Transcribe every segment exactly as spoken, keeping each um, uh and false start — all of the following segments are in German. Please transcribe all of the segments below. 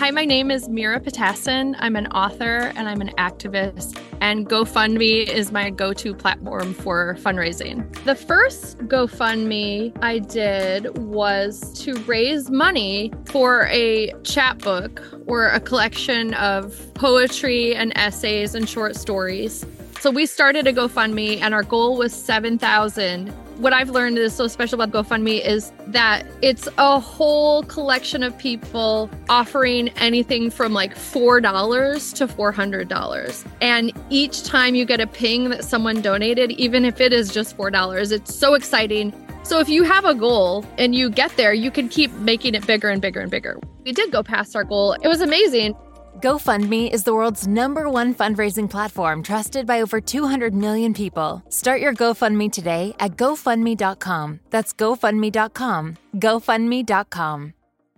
Hi, my name is Mira Patassin. I'm an author and I'm an activist, and GoFundMe is my go-to platform for fundraising. The first GoFundMe I did was to raise money for a chapbook or a collection of poetry and essays and short stories. So we started a GoFundMe and our goal was seven thousand. What I've learned is so special about GoFundMe is that it's a whole collection of people offering anything from like four dollars to four hundred dollars. And each time you get a ping that someone donated, even if it is just four dollars, it's so exciting. So if you have a goal and you get there, you can keep making it bigger and bigger and bigger. We did go past our goal. It was amazing. GoFundMe is the world's number one fundraising platform trusted by over two hundred million people. Start your GoFundMe today at GoFundMe dot com. That's GoFundMe dot com. GoFundMe dot com.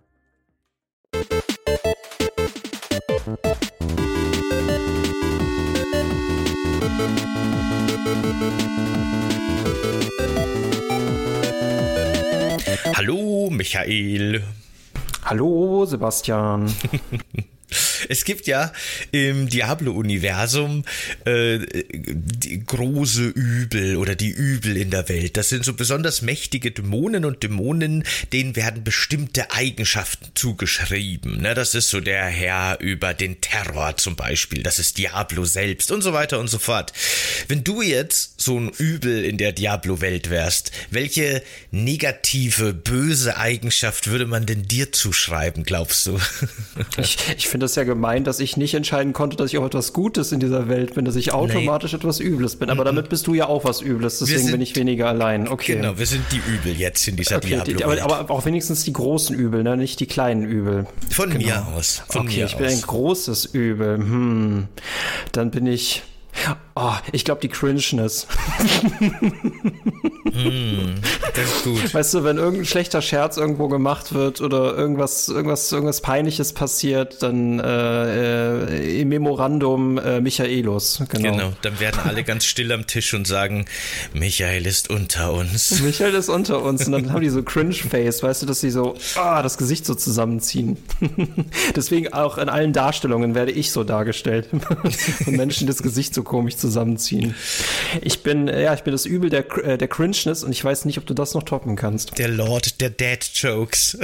Hallo, Michael. Hallo, Sebastian. Es gibt ja im Diablo-Universum äh, die große Übel oder die Übel in der Welt. Das sind so besonders mächtige Dämonen und Dämonen, denen werden bestimmte Eigenschaften zugeschrieben. Ne, das ist so der Herr über den Terror zum Beispiel. Das ist Diablo selbst und so weiter und so fort. Wenn du jetzt so ein Übel in der Diablo-Welt wärst, welche negative, böse Eigenschaft würde man denn dir zuschreiben, glaubst du? Ich, ich finde das ja gemein, dass ich nicht entscheiden konnte, dass ich auch etwas Gutes in dieser Welt bin, dass ich automatisch nee. etwas Übles bin. Aber mm-mm. damit bist du ja auch was Übles, deswegen sind, bin ich weniger allein. Okay. Genau, wir sind die Übel jetzt in dieser okay, Diablo-Welt. Die, aber, aber auch wenigstens die großen Übel, ne? Nicht die kleinen Übel. Von genau. mir aus. Von okay, mir ich bin aus. ein großes Übel. Hm. Dann bin ich... Oh, ich glaube die Cringeness. mm, das ist gut. Weißt du, wenn irgendein schlechter Scherz irgendwo gemacht wird oder irgendwas, irgendwas, irgendwas Peinliches passiert, dann äh, äh, im Memorandum äh, Michaelus. Genau. Genau, dann werden alle ganz still am Tisch und sagen, Michael ist unter uns. Michael ist unter uns. Und dann haben die so Cringe-Face, weißt du, dass sie so ah, das Gesicht so zusammenziehen. Deswegen auch in allen Darstellungen werde ich so dargestellt. Und Menschen das Gesicht so komisch zusammenziehen. Ich bin, ja, ich bin das Übel der, äh, der Cringeness und ich weiß nicht, ob du das noch toppen kannst. Der Lord der Dad-Jokes.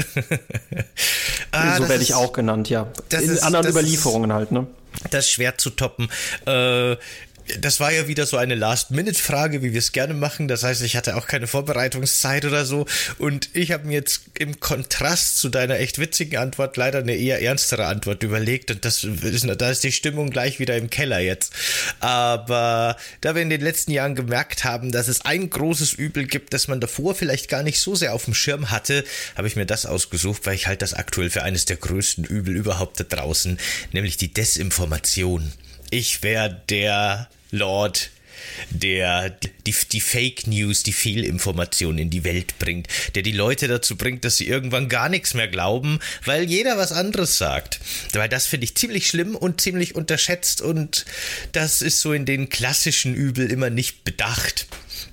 ah, so werde ich auch genannt, ja. In ist, anderen Überlieferungen ist, halt, ne? Das ist schwer zu toppen. Äh, Das war ja wieder so eine Last-Minute-Frage, wie wir es gerne machen. Das heißt, ich hatte auch keine Vorbereitungszeit oder so. Und ich habe mir jetzt im Kontrast zu deiner echt witzigen Antwort leider eine eher ernstere Antwort überlegt. Und das ist, da ist die Stimmung gleich wieder im Keller jetzt. Aber da wir in den letzten Jahren gemerkt haben, dass es ein großes Übel gibt, das man davor vielleicht gar nicht so sehr auf dem Schirm hatte, habe ich mir das ausgesucht, weil ich halte das aktuell für eines der größten Übel überhaupt da draußen, nämlich die Desinformation. Ich wäre der Lord, der die, die Fake News, die Fehlinformation in die Welt bringt, der die Leute dazu bringt, dass sie irgendwann gar nichts mehr glauben, weil jeder was anderes sagt. Weil das finde ich ziemlich schlimm und ziemlich unterschätzt und das ist so in den klassischen Übel immer nicht bedacht.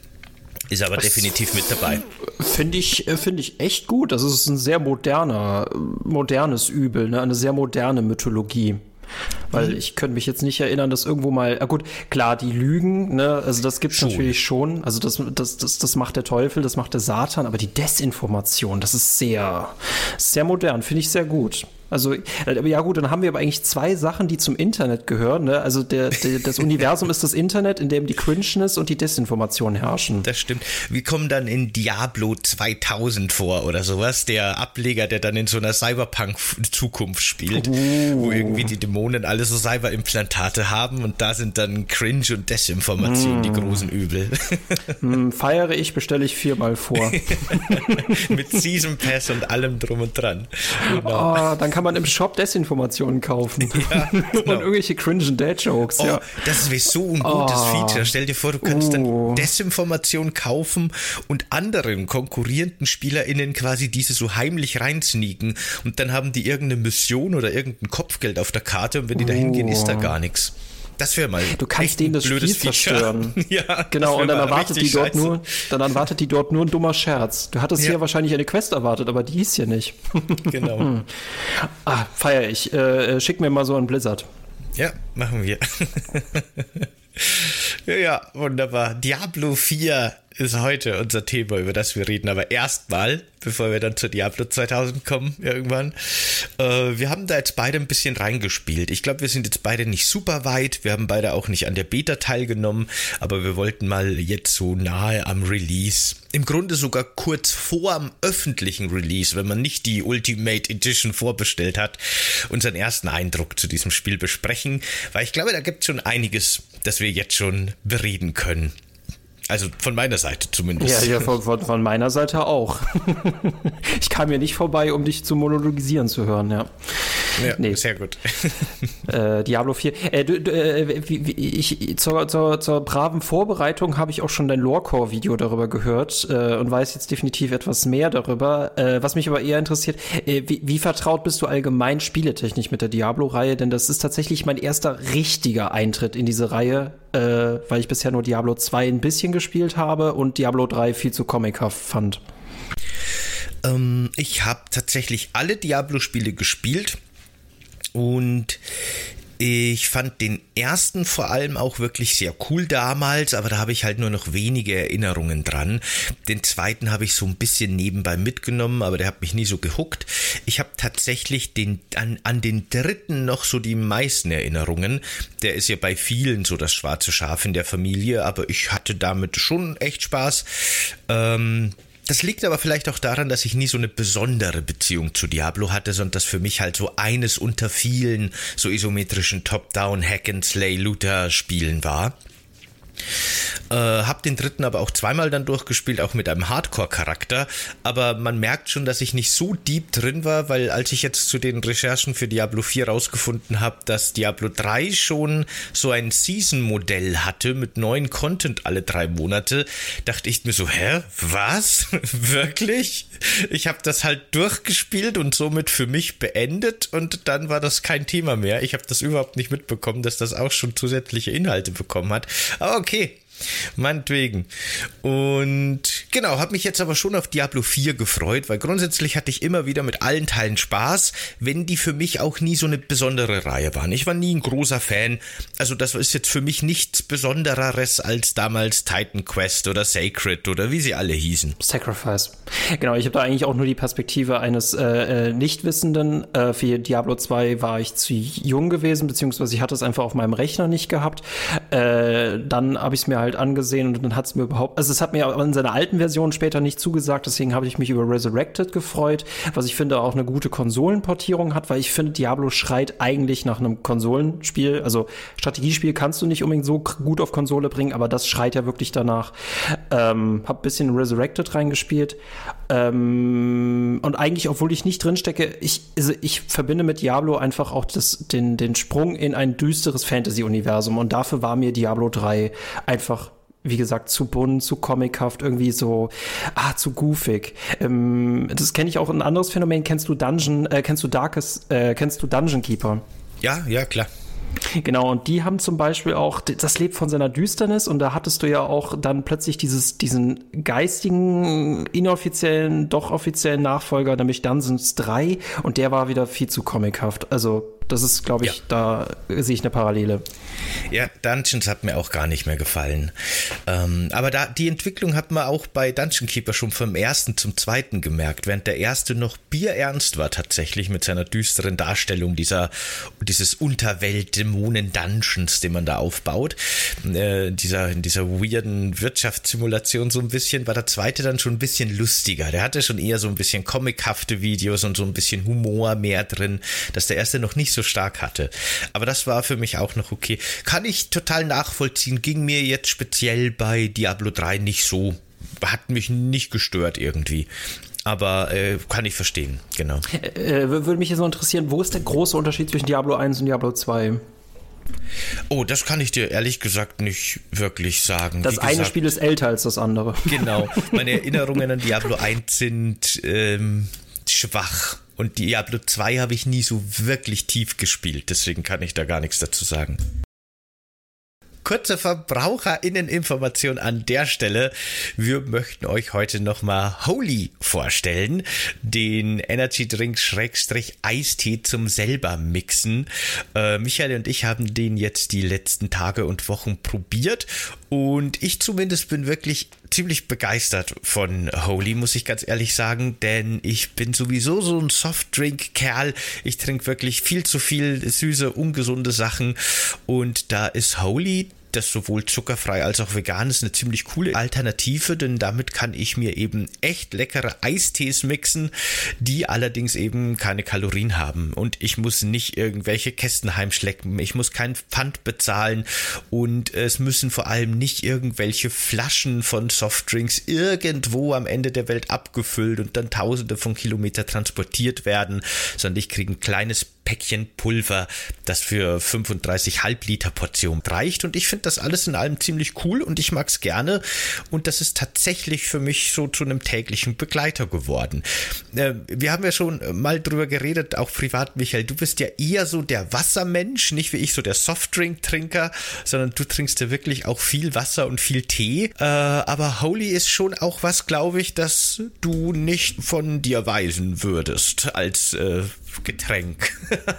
Ist aber das definitiv mit dabei. Finde ich, finde ich echt gut. Also es ist ein sehr moderner, modernes Übel, ne? Eine sehr moderne Mythologie. Weil ich könnte mich jetzt nicht erinnern, dass irgendwo mal, ah gut, klar, die Lügen, ne, also das gibt's schon. natürlich schon, also das, das, das, das macht der Teufel, das macht der Satan, aber die Desinformation, das ist sehr, sehr modern, finde ich sehr gut. Also, ja gut, dann haben wir aber eigentlich zwei Sachen, die zum Internet gehören, ne? Also der, der, das Universum ist das Internet, in dem die Cringeness und die Desinformation herrschen. Das stimmt. Wir kommen dann in Diablo zweitausend vor oder sowas, der Ableger, der dann in so einer Cyberpunk-Zukunft spielt, uh. wo irgendwie die Dämonen alle so Cyberimplantate haben und da sind dann Cringe und Desinformation mm. die großen Übel. Mm, feiere ich, bestelle ich viermal vor. Mit Season Pass und allem drum und dran. Genau. Oh, dann kann man im Shop Desinformationen kaufen. Ja, genau. Und irgendwelche cringen Dad-Jokes. Oh, ja. Das wäre so ein gutes oh. Feature. Stell dir vor, du kannst uh. dann Desinformation kaufen und anderen konkurrierenden SpielerInnen quasi diese so heimlich reinsneaken und dann haben die irgendeine Mission oder irgendein Kopfgeld auf der Karte und wenn die da hingehen, ist da gar nichts. Das wäre mal. Du kannst denen das Spiel zerstören. Ja, genau, und dann erwartet die dort scheiße. nur, dann erwartet die dort nur ein dummer Scherz. Du hattest ja. hier wahrscheinlich eine Quest erwartet, aber die ist hier nicht. Genau. hm. Ah, feier ich. Äh, schick mir mal so einen Blizzard. Ja, machen wir. ja, ja, wunderbar. Diablo vier ist heute unser Thema, über das wir reden. Aber erstmal, bevor wir dann zu Diablo zweitausend kommen, irgendwann, äh, wir haben da jetzt beide ein bisschen reingespielt. Ich glaube, wir sind jetzt beide nicht super weit. Wir haben beide auch nicht an der Beta teilgenommen, aber wir wollten mal jetzt so nahe am Release, im Grunde sogar kurz vor dem öffentlichen Release, wenn man nicht die Ultimate Edition vorbestellt hat, unseren ersten Eindruck zu diesem Spiel besprechen, weil ich glaube, da gibt es schon einiges, das wir jetzt schon bereden können. Also von meiner Seite zumindest. Ja, ja von, von, von meiner Seite auch. Ich kam hier nicht vorbei, um dich zu monologisieren zu hören, ja. Ja, nee. Sehr gut. Äh, Diablo vier. Äh, du, du, äh, wie, wie, ich, zur, zur, zur braven Vorbereitung habe ich auch schon dein Lorecore-Video darüber gehört äh, und weiß jetzt definitiv etwas mehr darüber. Äh, was mich aber eher interessiert, äh, wie, wie vertraut bist du allgemein spieletechnisch mit der Diablo-Reihe? Denn das ist tatsächlich mein erster richtiger Eintritt in diese Reihe, äh, weil ich bisher nur Diablo zwei ein bisschen gespielt habe und Diablo drei viel zu comichaft fand. Ähm, ich habe tatsächlich alle Diablo-Spiele gespielt. Und ich fand den ersten vor allem auch wirklich sehr cool damals, aber da habe ich halt nur noch wenige Erinnerungen dran. Den zweiten habe ich so ein bisschen nebenbei mitgenommen, aber der hat mich nie so gehuckt. Ich habe tatsächlich den, an, an den dritten noch so die meisten Erinnerungen. Der ist ja bei vielen so das schwarze Schaf in der Familie, aber ich hatte damit schon echt Spaß. Ähm... Das liegt aber vielleicht auch daran, dass ich nie so eine besondere Beziehung zu Diablo hatte, sondern das für mich halt so eines unter vielen so isometrischen Top-Down Hack-and-Slay-Looter-Spielen war. Äh, hab den dritten aber auch zweimal dann durchgespielt, auch mit einem Hardcore-Charakter, aber man merkt schon, dass ich nicht so deep drin war, weil als ich jetzt zu den Recherchen für Diablo vier rausgefunden habe, dass Diablo drei schon so ein Season-Modell hatte mit neuen Content alle drei Monate, dachte ich mir so, hä, was? Wirklich? Ich habe das halt durchgespielt und somit für mich beendet und dann war das kein Thema mehr. Ich habe das überhaupt nicht mitbekommen, dass das auch schon zusätzliche Inhalte bekommen hat. Aber okay. Okay, meinetwegen. Und genau, habe mich jetzt aber schon auf Diablo vier gefreut, weil grundsätzlich hatte ich immer wieder mit allen Teilen Spaß, wenn die für mich auch nie so eine besondere Reihe waren. Ich war nie ein großer Fan, also das ist jetzt für mich nichts Besondereres als damals Titan Quest oder Sacred oder wie sie alle hießen. Sacrifice. Genau, ich habe da eigentlich auch nur die Perspektive eines äh, Nichtwissenden. Äh, für Diablo zwei war ich zu jung gewesen, beziehungsweise ich hatte es einfach auf meinem Rechner nicht gehabt. Äh, dann habe ich es mir halt angesehen und dann hat es mir überhaupt, also es hat mir in seiner alten Version später nicht zugesagt, deswegen habe ich mich über Resurrected gefreut, was ich finde auch eine gute Konsolenportierung hat, weil ich finde, Diablo schreit eigentlich nach einem Konsolenspiel, also Strategiespiel kannst du nicht unbedingt so gut auf Konsole bringen, aber das schreit ja wirklich danach. Ähm, hab ein bisschen Resurrected reingespielt ähm, und eigentlich, obwohl ich nicht drinstecke, ich, also ich verbinde mit Diablo einfach auch das, den, den Sprung in ein düsteres Fantasy-Universum und dafür war mir Diablo drei einfach, wie gesagt, zu bunt, zu comichaft, irgendwie so, ah, zu goofig. Ähm, das kenne ich auch, ein anderes Phänomen, kennst du Dungeon, äh, kennst du Darkest, äh, kennst du Dungeon Keeper? Ja, ja, klar. Genau, und die haben zum Beispiel auch, das lebt von seiner Düsternis und da hattest du ja auch dann plötzlich dieses, diesen geistigen, inoffiziellen, doch offiziellen Nachfolger, nämlich Dungeons drei und der war wieder viel zu comichaft. Also das ist, glaube ich, ja. Da sehe ich eine Parallele. Ja, Dungeons hat mir auch gar nicht mehr gefallen. Ähm, aber da die Entwicklung hat man auch bei Dungeon Keeper schon vom ersten zum zweiten gemerkt, während der erste noch bierernst war tatsächlich mit seiner düsteren Darstellung dieser dieses Unterwelt-Dämonen-Dungeons, den man da aufbaut. Äh, dieser, in dieser weirden Wirtschaftssimulation so ein bisschen, war der zweite dann schon ein bisschen lustiger. Der hatte schon eher so ein bisschen comichafte Videos und so ein bisschen Humor mehr drin, dass der erste noch nicht so stark hatte. Aber das war für mich auch noch okay. Kann ich total nachvollziehen, ging mir jetzt speziell bei Diablo drei nicht so, hat mich nicht gestört irgendwie. Aber äh, kann ich verstehen, genau. Äh, würde mich jetzt noch interessieren, wo ist der große Unterschied zwischen Diablo eins und Diablo zwei? Oh, das kann ich dir ehrlich gesagt nicht wirklich sagen. Das Wie eine gesagt, Spiel ist älter als das andere. Genau, meine Erinnerungen an Diablo eins sind ähm, schwach. Und Diablo zwei habe ich nie so wirklich tief gespielt, deswegen kann ich da gar nichts dazu sagen. kurze VerbraucherInnen-Information an der Stelle. Wir möchten euch heute nochmal Holy vorstellen, den Energy Drink Schrägstrich Eistee zum selber mixen. Äh, Michael und ich haben den jetzt die letzten Tage und Wochen probiert und ich zumindest bin wirklich ziemlich begeistert von Holy, muss ich ganz ehrlich sagen, denn ich bin sowieso so ein Softdrink-Kerl. Ich trinke wirklich viel zu viel süße, ungesunde Sachen und da ist Holy, das sowohl zuckerfrei als auch vegan ist, eine ziemlich coole Alternative, denn damit kann ich mir eben echt leckere Eistees mixen, die allerdings eben keine Kalorien haben und ich muss nicht irgendwelche Kästen heimschlecken, ich muss kein Pfand bezahlen und es müssen vor allem nicht irgendwelche Flaschen von Softdrinks irgendwo am Ende der Welt abgefüllt und dann tausende von Kilometern transportiert werden, sondern ich kriege ein kleines Päckchen Pulver, das für fünfunddreißig Halbliter Portion reicht und ich finde das alles in allem ziemlich cool und ich mag es gerne und das ist tatsächlich für mich so zu einem täglichen Begleiter geworden. Äh, wir haben ja schon mal drüber geredet, auch privat, Michael, du bist ja eher so der Wassermensch, nicht wie ich so der Softdrink-Trinker, sondern du trinkst ja wirklich auch viel Wasser und viel Tee, äh, aber Holy ist schon auch was, glaube ich, das du nicht von dir weisen würdest als äh, Getränk.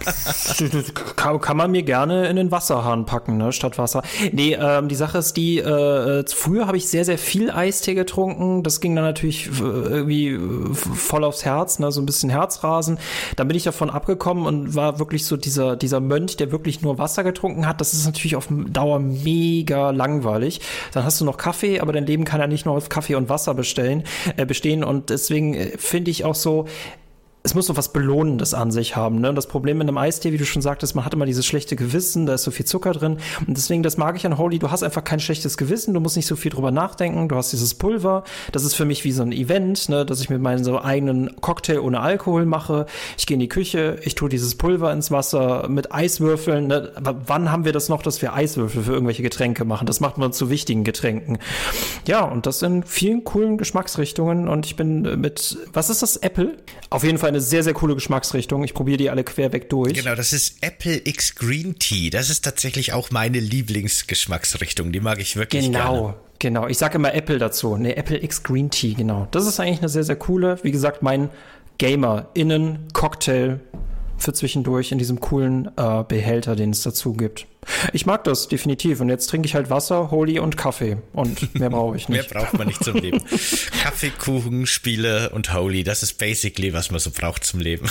kann, kann man mir gerne in den Wasserhahn packen, ne, statt Wasser. Nee, ähm, die Sache ist die, äh, früher habe ich sehr, sehr viel Eistee getrunken. Das ging dann natürlich irgendwie voll aufs Herz, ne, so ein bisschen Herzrasen. Dann bin ich davon abgekommen und war wirklich so dieser, dieser Mönch, der wirklich nur Wasser getrunken hat. Das ist natürlich auf Dauer mega langweilig. Dann hast du noch Kaffee, aber dein Leben kann ja nicht nur auf Kaffee und Wasser bestellen, äh, bestehen. Und deswegen äh, finde ich auch so, es muss so was Belohnendes an sich haben, ne? Und das Problem mit einem Eistee, wie du schon sagtest, man hat immer dieses schlechte Gewissen, da ist so viel Zucker drin. Und deswegen, das mag ich an Holy, du hast einfach kein schlechtes Gewissen, du musst nicht so viel drüber nachdenken, du hast dieses Pulver, das ist für mich wie so ein Event, ne? Dass ich mit meinem so eigenen Cocktail ohne Alkohol mache. Ich gehe in die Küche, ich tue dieses Pulver ins Wasser mit Eiswürfeln, ne? Aber wann haben wir das noch, dass wir Eiswürfel für irgendwelche Getränke machen? Das macht man zu wichtigen Getränken. Ja, und das in vielen coolen Geschmacksrichtungen und ich bin mit, was ist das, Apple? Auf jeden Fall eine sehr, sehr coole Geschmacksrichtung. Ich probiere die alle querweg durch. Genau, das ist Apple X Green Tea. Das ist tatsächlich auch meine Lieblingsgeschmacksrichtung. Die mag ich wirklich genau, gerne. Genau, genau. Ich sage immer Apple dazu. Ne, Apple X Green Tea, genau. Das ist eigentlich eine sehr, sehr coole, wie gesagt, mein Gamer-Innen-Cocktail für zwischendurch in diesem coolen äh, Behälter, den es dazu gibt. Ich mag das definitiv und jetzt trinke ich halt Wasser, Holy und Kaffee und mehr brauche ich nicht. Mehr braucht man nicht zum Leben. Kaffee, Kuchen, Spiele und Holy, das ist basically, was man so braucht zum Leben.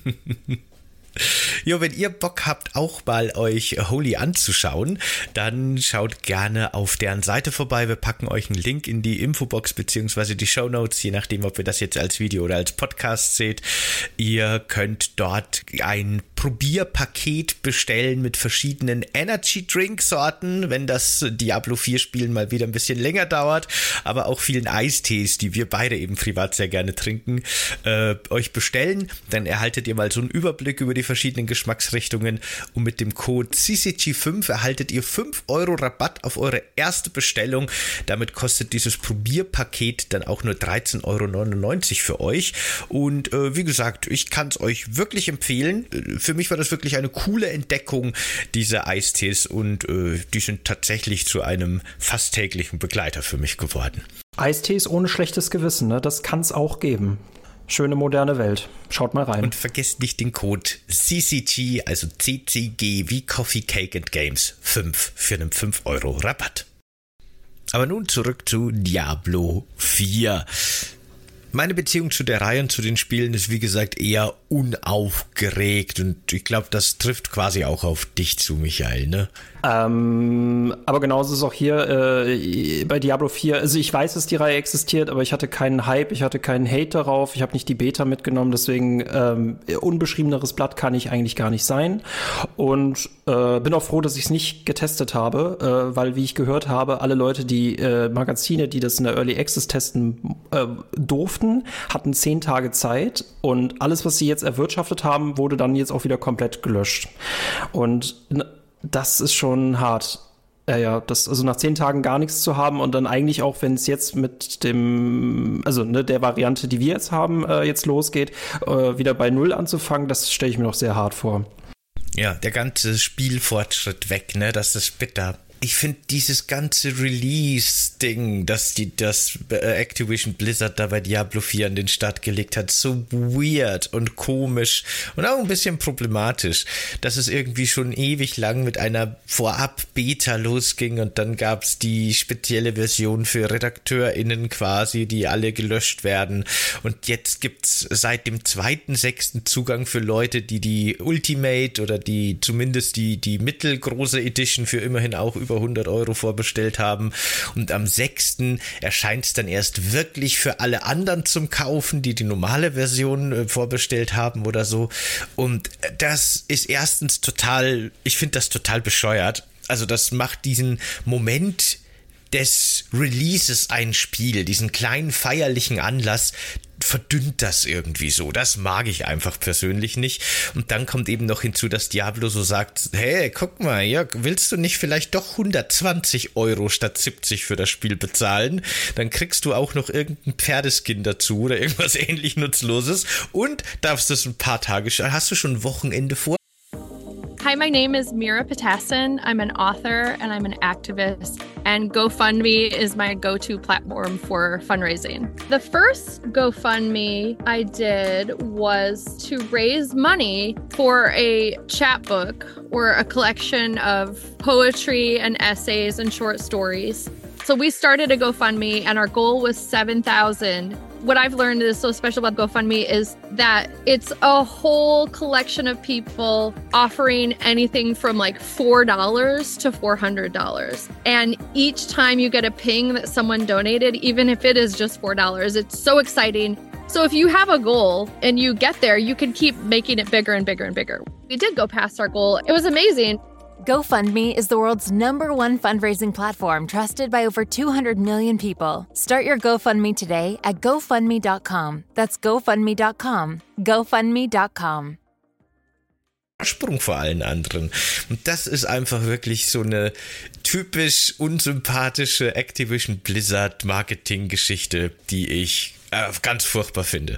Jo, wenn ihr Bock habt, auch mal euch Holy anzuschauen, dann schaut gerne auf deren Seite vorbei. Wir packen euch einen Link in die Infobox beziehungsweise die Shownotes, je nachdem, ob ihr das jetzt als Video oder als Podcast seht. Ihr könnt dort ein Probierpaket bestellen mit verschiedenen Energy Drink Sorten, wenn das Diablo vier Spielen mal wieder ein bisschen länger dauert, aber auch vielen Eistees, die wir beide eben privat sehr gerne trinken, äh, euch bestellen. Dann erhaltet ihr mal so einen Überblick über die verschiedenen Geschmacksrichtungen und mit dem Code C C G fünf erhaltet ihr fünf Euro Rabatt auf eure erste Bestellung. Damit kostet dieses Probierpaket dann auch nur dreizehn Euro neunundneunzig für euch und äh, wie gesagt, ich kann es euch wirklich empfehlen. Für mich war das wirklich eine coole Entdeckung, diese Eistees und äh, die sind tatsächlich zu einem fast täglichen Begleiter für mich geworden. Eistees ohne schlechtes Gewissen, ne? Das kann es auch geben. Schöne moderne Welt. Schaut mal rein. Und vergesst nicht den Code C C G, also C C G wie Coffee, Cake and Games fünf für einen fünf Euro Rabatt. Aber nun zurück zu Diablo vier. Meine Beziehung zu der Reihe und zu den Spielen ist, wie gesagt, eher unaufgeregt und ich glaube, das trifft quasi auch auf dich zu, Michael, ne? Ähm, aber genauso ist es auch hier äh, bei Diablo vier. Also ich weiß, dass die Reihe existiert, aber ich hatte keinen Hype, ich hatte keinen Hate darauf, ich habe nicht die Beta mitgenommen, deswegen ähm, unbeschriebeneres Blatt kann ich eigentlich gar nicht sein. Und äh, bin auch froh, dass ich es nicht getestet habe, äh, weil, wie ich gehört habe, alle Leute, die äh, Magazine, die das in der Early Access testen äh, durften, hatten zehn Tage Zeit und alles, was sie jetzt erwirtschaftet haben, wurde dann jetzt auch wieder komplett gelöscht. Und das ist schon hart. Ja, ja, das, also nach zehn Tagen gar nichts zu haben und dann eigentlich auch, wenn es jetzt mit dem, also ne, der Variante, die wir jetzt haben, äh, jetzt losgeht, äh, wieder bei Null anzufangen, das stelle ich mir noch sehr hart vor. Ja, der ganze Spielfortschritt weg, ne, das ist bitter. ich finde dieses ganze Release-Ding, das die das Activision Blizzard da bei Diablo vier an den Start gelegt hat, so weird und komisch und auch ein bisschen problematisch, dass es irgendwie schon ewig lang mit einer Vorab-Beta losging und dann gab es die spezielle Version für RedakteurInnen quasi, die alle gelöscht werden, und jetzt gibt es seit dem zweiten sechsten Zugang für Leute, die die Ultimate oder die zumindest die, die mittelgroße Edition für immerhin auch über hundert Euro vorbestellt haben, und am sechsten erscheint es dann erst wirklich für alle anderen zum Kaufen, die die normale Version äh, vorbestellt haben oder so, und das ist erstens total, ich finde das total bescheuert, also das macht diesen Moment des Releases ein Spiel, diesen kleinen feierlichen Anlass, verdünnt das irgendwie so. Das mag ich einfach persönlich nicht. Und dann kommt eben noch hinzu, dass Diablo so sagt, hey, guck mal, Jörg, willst du nicht vielleicht doch hundertzwanzig Euro statt siebzig für das Spiel bezahlen? Dann kriegst du auch noch irgendein Pferdeskin dazu oder irgendwas ähnlich Nutzloses und darfst das ein paar Tage, hast du schon ein Wochenende vor? Hi, my name is Mira Patassin. I'm an author and I'm an activist, and GoFundMe is my go-to platform for fundraising. The first GoFundMe I did was to raise money for a chapbook or a collection of poetry and essays and short stories. So we started a GoFundMe and our goal was seven thousand. What I've learned is so special about GoFundMe is that it's a whole collection of people offering anything from like four dollars to four hundred dollars. And each time you get a ping that someone donated, even if it is just four dollars, it's so exciting. So if you have a goal and you get there, you can keep making it bigger and bigger and bigger. We did go past our goal. It was amazing. GoFundMe is the world's number one fundraising platform trusted by over two hundred million people. Start your GoFundMe today at GoFundMe dot com. That's GoFundMe dot com. GoFundMe dot com. Sprung vor allen anderen. Und das ist einfach wirklich so eine typisch unsympathische Activision Blizzard Marketing-Geschichte, die ich äh, ganz furchtbar finde.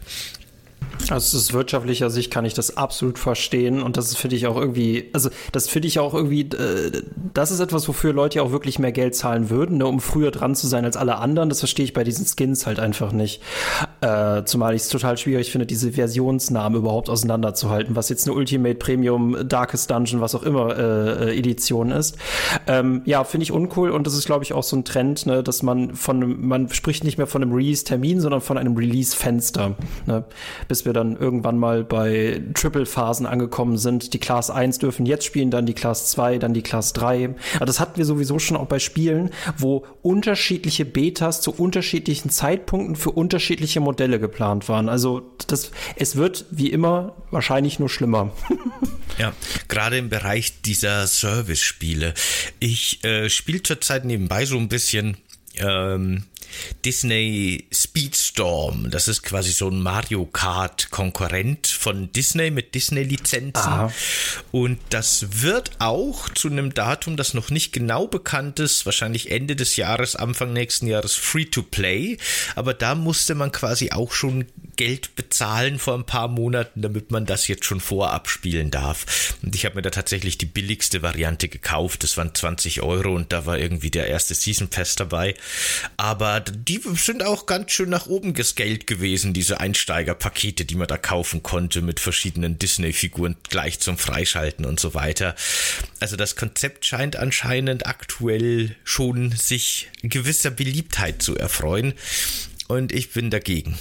Also aus wirtschaftlicher Sicht kann ich das absolut verstehen, und das finde ich auch irgendwie, also das finde ich auch irgendwie, äh, das ist etwas, wofür Leute ja auch wirklich mehr Geld zahlen würden, ne, um früher dran zu sein als alle anderen. Das verstehe ich bei diesen Skins halt einfach nicht. Äh, zumal ich es total schwierig finde, diese Versionsnamen überhaupt auseinanderzuhalten, was jetzt eine Ultimate Premium, Darkest Dungeon, was auch immer äh, Edition ist. Ähm, ja, finde ich uncool, und das ist, glaube ich, auch so ein Trend, ne, dass man von, man spricht nicht mehr von einem Release-Termin, sondern von einem Release-Fenster, ne, bis wir dann irgendwann mal bei Triple-Phasen angekommen sind. Die Class eins dürfen jetzt spielen, dann die Class zwei, dann die Class drei. Aber das hatten wir sowieso schon auch bei Spielen, wo unterschiedliche Betas zu unterschiedlichen Zeitpunkten für unterschiedliche Modelle geplant waren. Also das, es wird wie immer wahrscheinlich nur schlimmer. Ja, gerade im Bereich dieser Service-Spiele. Ich äh, spiele zurzeit nebenbei so ein bisschen ähm, Disney Speedstorm. Das ist quasi so ein Mario Kart Konkurrent von Disney mit Disney-Lizenzen. Aha. Und das wird auch zu einem Datum, das noch nicht genau bekannt ist, wahrscheinlich Ende des Jahres, Anfang nächsten Jahres, Free-to-Play. Aber da musste man quasi auch schon Geld bezahlen vor ein paar Monaten, damit man das jetzt schon vorab spielen darf. Und ich habe mir da tatsächlich die billigste Variante gekauft. Das waren zwanzig Euro und da war irgendwie der erste Season Pass dabei. Aber die sind auch ganz schön nach oben gescaled gewesen, diese Einsteigerpakete, die man da kaufen konnte mit verschiedenen Disney-Figuren gleich zum Freischalten und so weiter. Also das Konzept scheint anscheinend aktuell schon sich gewisser Beliebtheit zu erfreuen. Und ich bin dagegen.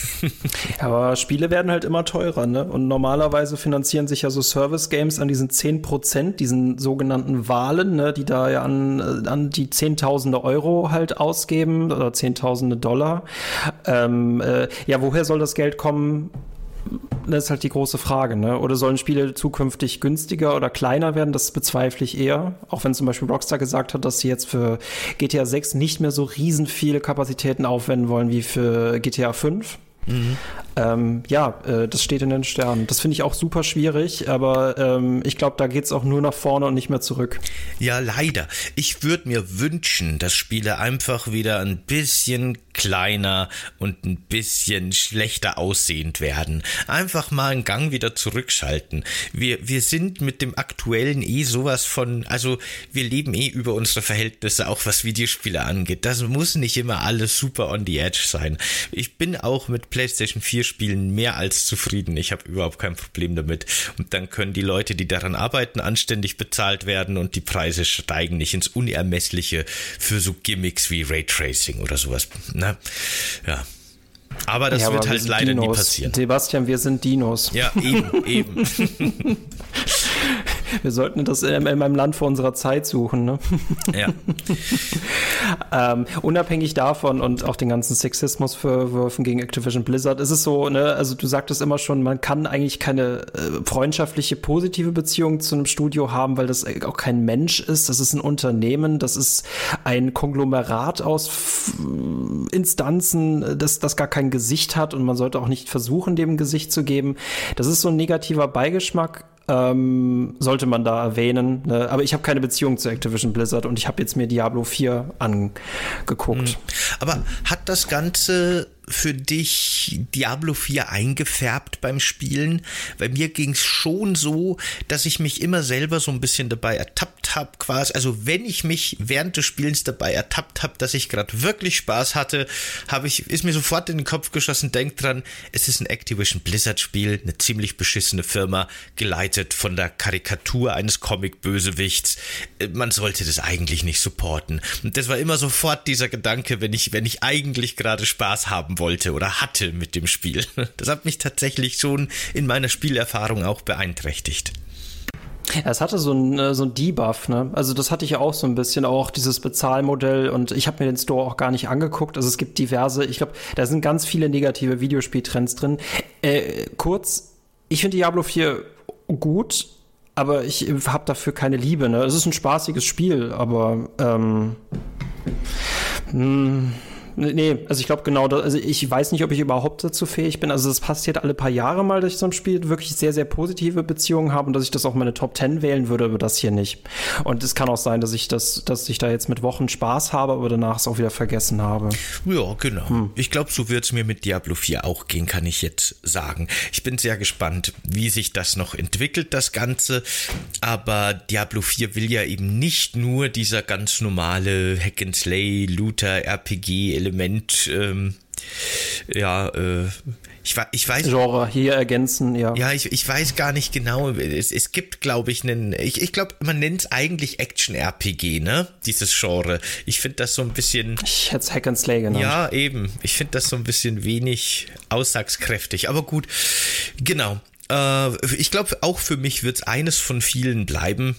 Aber Spiele werden halt immer teurer, ne? Und normalerweise finanzieren sich ja so Service-Games an diesen zehn Prozent, diesen sogenannten Wahlen, ne? Die da ja an, an die Zehntausende Euro halt ausgeben oder Zehntausende Dollar. Ähm, äh, ja, woher soll das Geld kommen? Das ist halt die große Frage, ne? Oder sollen Spiele zukünftig günstiger oder kleiner werden? Das bezweifle ich eher. Auch wenn zum Beispiel Rockstar gesagt hat, dass sie jetzt für G T A sechs nicht mehr so riesen viele Kapazitäten aufwenden wollen wie für G T A fünf. Mhm. Ähm, ja, äh, das steht in den Sternen. Das finde ich auch super schwierig, aber ähm, ich glaube, da geht es auch nur nach vorne und nicht mehr zurück. Ja, leider. Ich würde mir wünschen, dass Spiele einfach wieder ein bisschen kleiner und ein bisschen schlechter aussehend werden. Einfach mal einen Gang wieder zurückschalten. Wir, wir sind mit dem aktuellen eh sowas von, also wir leben eh über unsere Verhältnisse, auch was Videospiele angeht. Das muss nicht immer alles super on the edge sein. Ich bin auch mit PlayStation vier Spielen mehr als zufrieden. Ich habe überhaupt kein Problem damit. Und dann können die Leute, die daran arbeiten, anständig bezahlt werden und die Preise steigen nicht ins Unermessliche für so Gimmicks wie Raytracing oder sowas. Na, ja. Aber das ja, wird aber halt leider Dinos. nie passieren. Sebastian, wir sind Dinos. Ja, eben, eben. Wir sollten das in einem Land vor unserer Zeit suchen, ne? Ja. ähm, unabhängig davon und auch den ganzen Sexismusvorwürfen gegen Activision Blizzard ist es so, ne, also du sagtest immer schon, man kann eigentlich keine äh, freundschaftliche, positive Beziehung zu einem Studio haben, weil das auch kein Mensch ist, das ist ein Unternehmen, das ist ein Konglomerat aus F- Instanzen, das, das gar kein Gesicht hat und man sollte auch nicht versuchen, dem ein Gesicht zu geben. Das ist so ein negativer Beigeschmack, Ähm, sollte man da erwähnen. Ne? Aber ich habe keine Beziehung zu Activision Blizzard und ich habe jetzt mir Diablo vier angeguckt. Aber hat das Ganze für dich Diablo vier eingefärbt beim Spielen? Bei mir ging es schon so, dass ich mich immer selber so ein bisschen dabei ertappt habe, quasi. Also wenn ich mich während des Spielens dabei ertappt habe, dass ich gerade wirklich Spaß hatte, habe ich, ist mir sofort in den Kopf geschossen, denk dran, es ist ein Activision Blizzard Spiel, eine ziemlich beschissene Firma, geleitet von der Karikatur eines Comic-Bösewichts. Man sollte das eigentlich nicht supporten. Und das war immer sofort dieser Gedanke, wenn ich, wenn ich eigentlich gerade Spaß haben wollte oder hatte mit dem Spiel. Das hat mich tatsächlich schon in meiner Spielerfahrung auch beeinträchtigt. Ja, es hatte so ein, so ein Debuff, ne? Also das hatte ich ja auch so ein bisschen, auch dieses Bezahlmodell und ich habe mir den Store auch gar nicht angeguckt. Also es gibt diverse, ich glaube, da sind ganz viele negative Videospieltrends drin. Äh, kurz, ich finde Diablo vier gut, aber ich habe dafür keine Liebe, ne? Es ist ein spaßiges Spiel, aber ähm, mh, nee, also ich glaube genau, da, also ich weiß nicht, ob ich überhaupt dazu fähig bin. Also das passiert alle paar Jahre mal, dass ich so ein Spiel wirklich sehr, sehr positive Beziehungen habe und dass ich das auch meine Top Ten wählen würde, aber das hier nicht. Und es kann auch sein, dass ich das, dass ich da jetzt mit Wochen Spaß habe, aber danach es auch wieder vergessen habe. Ja, genau. Hm. Ich glaube, so wird es mir mit Diablo vier auch gehen, kann ich jetzt sagen. Ich bin sehr gespannt, wie sich das noch entwickelt, das Ganze. Aber Diablo vier will ja eben nicht nur dieser ganz normale Hack-and-Slay, Looter, R P G Element, ähm, ja, äh, ich, ich weiß... Genre hier ergänzen, ja. Ja, ich, ich weiß gar nicht genau, es, es gibt, glaube ich, einen, ich, ich glaube, man nennt es eigentlich Action-R P G, ne, dieses Genre. Ich finde das so ein bisschen... Ich hätte es Hack and Slay genannt. Ja, eben, ich finde das so ein bisschen wenig aussagskräftig, aber gut, genau. Äh, ich glaube, auch für mich wird es eines von vielen bleiben.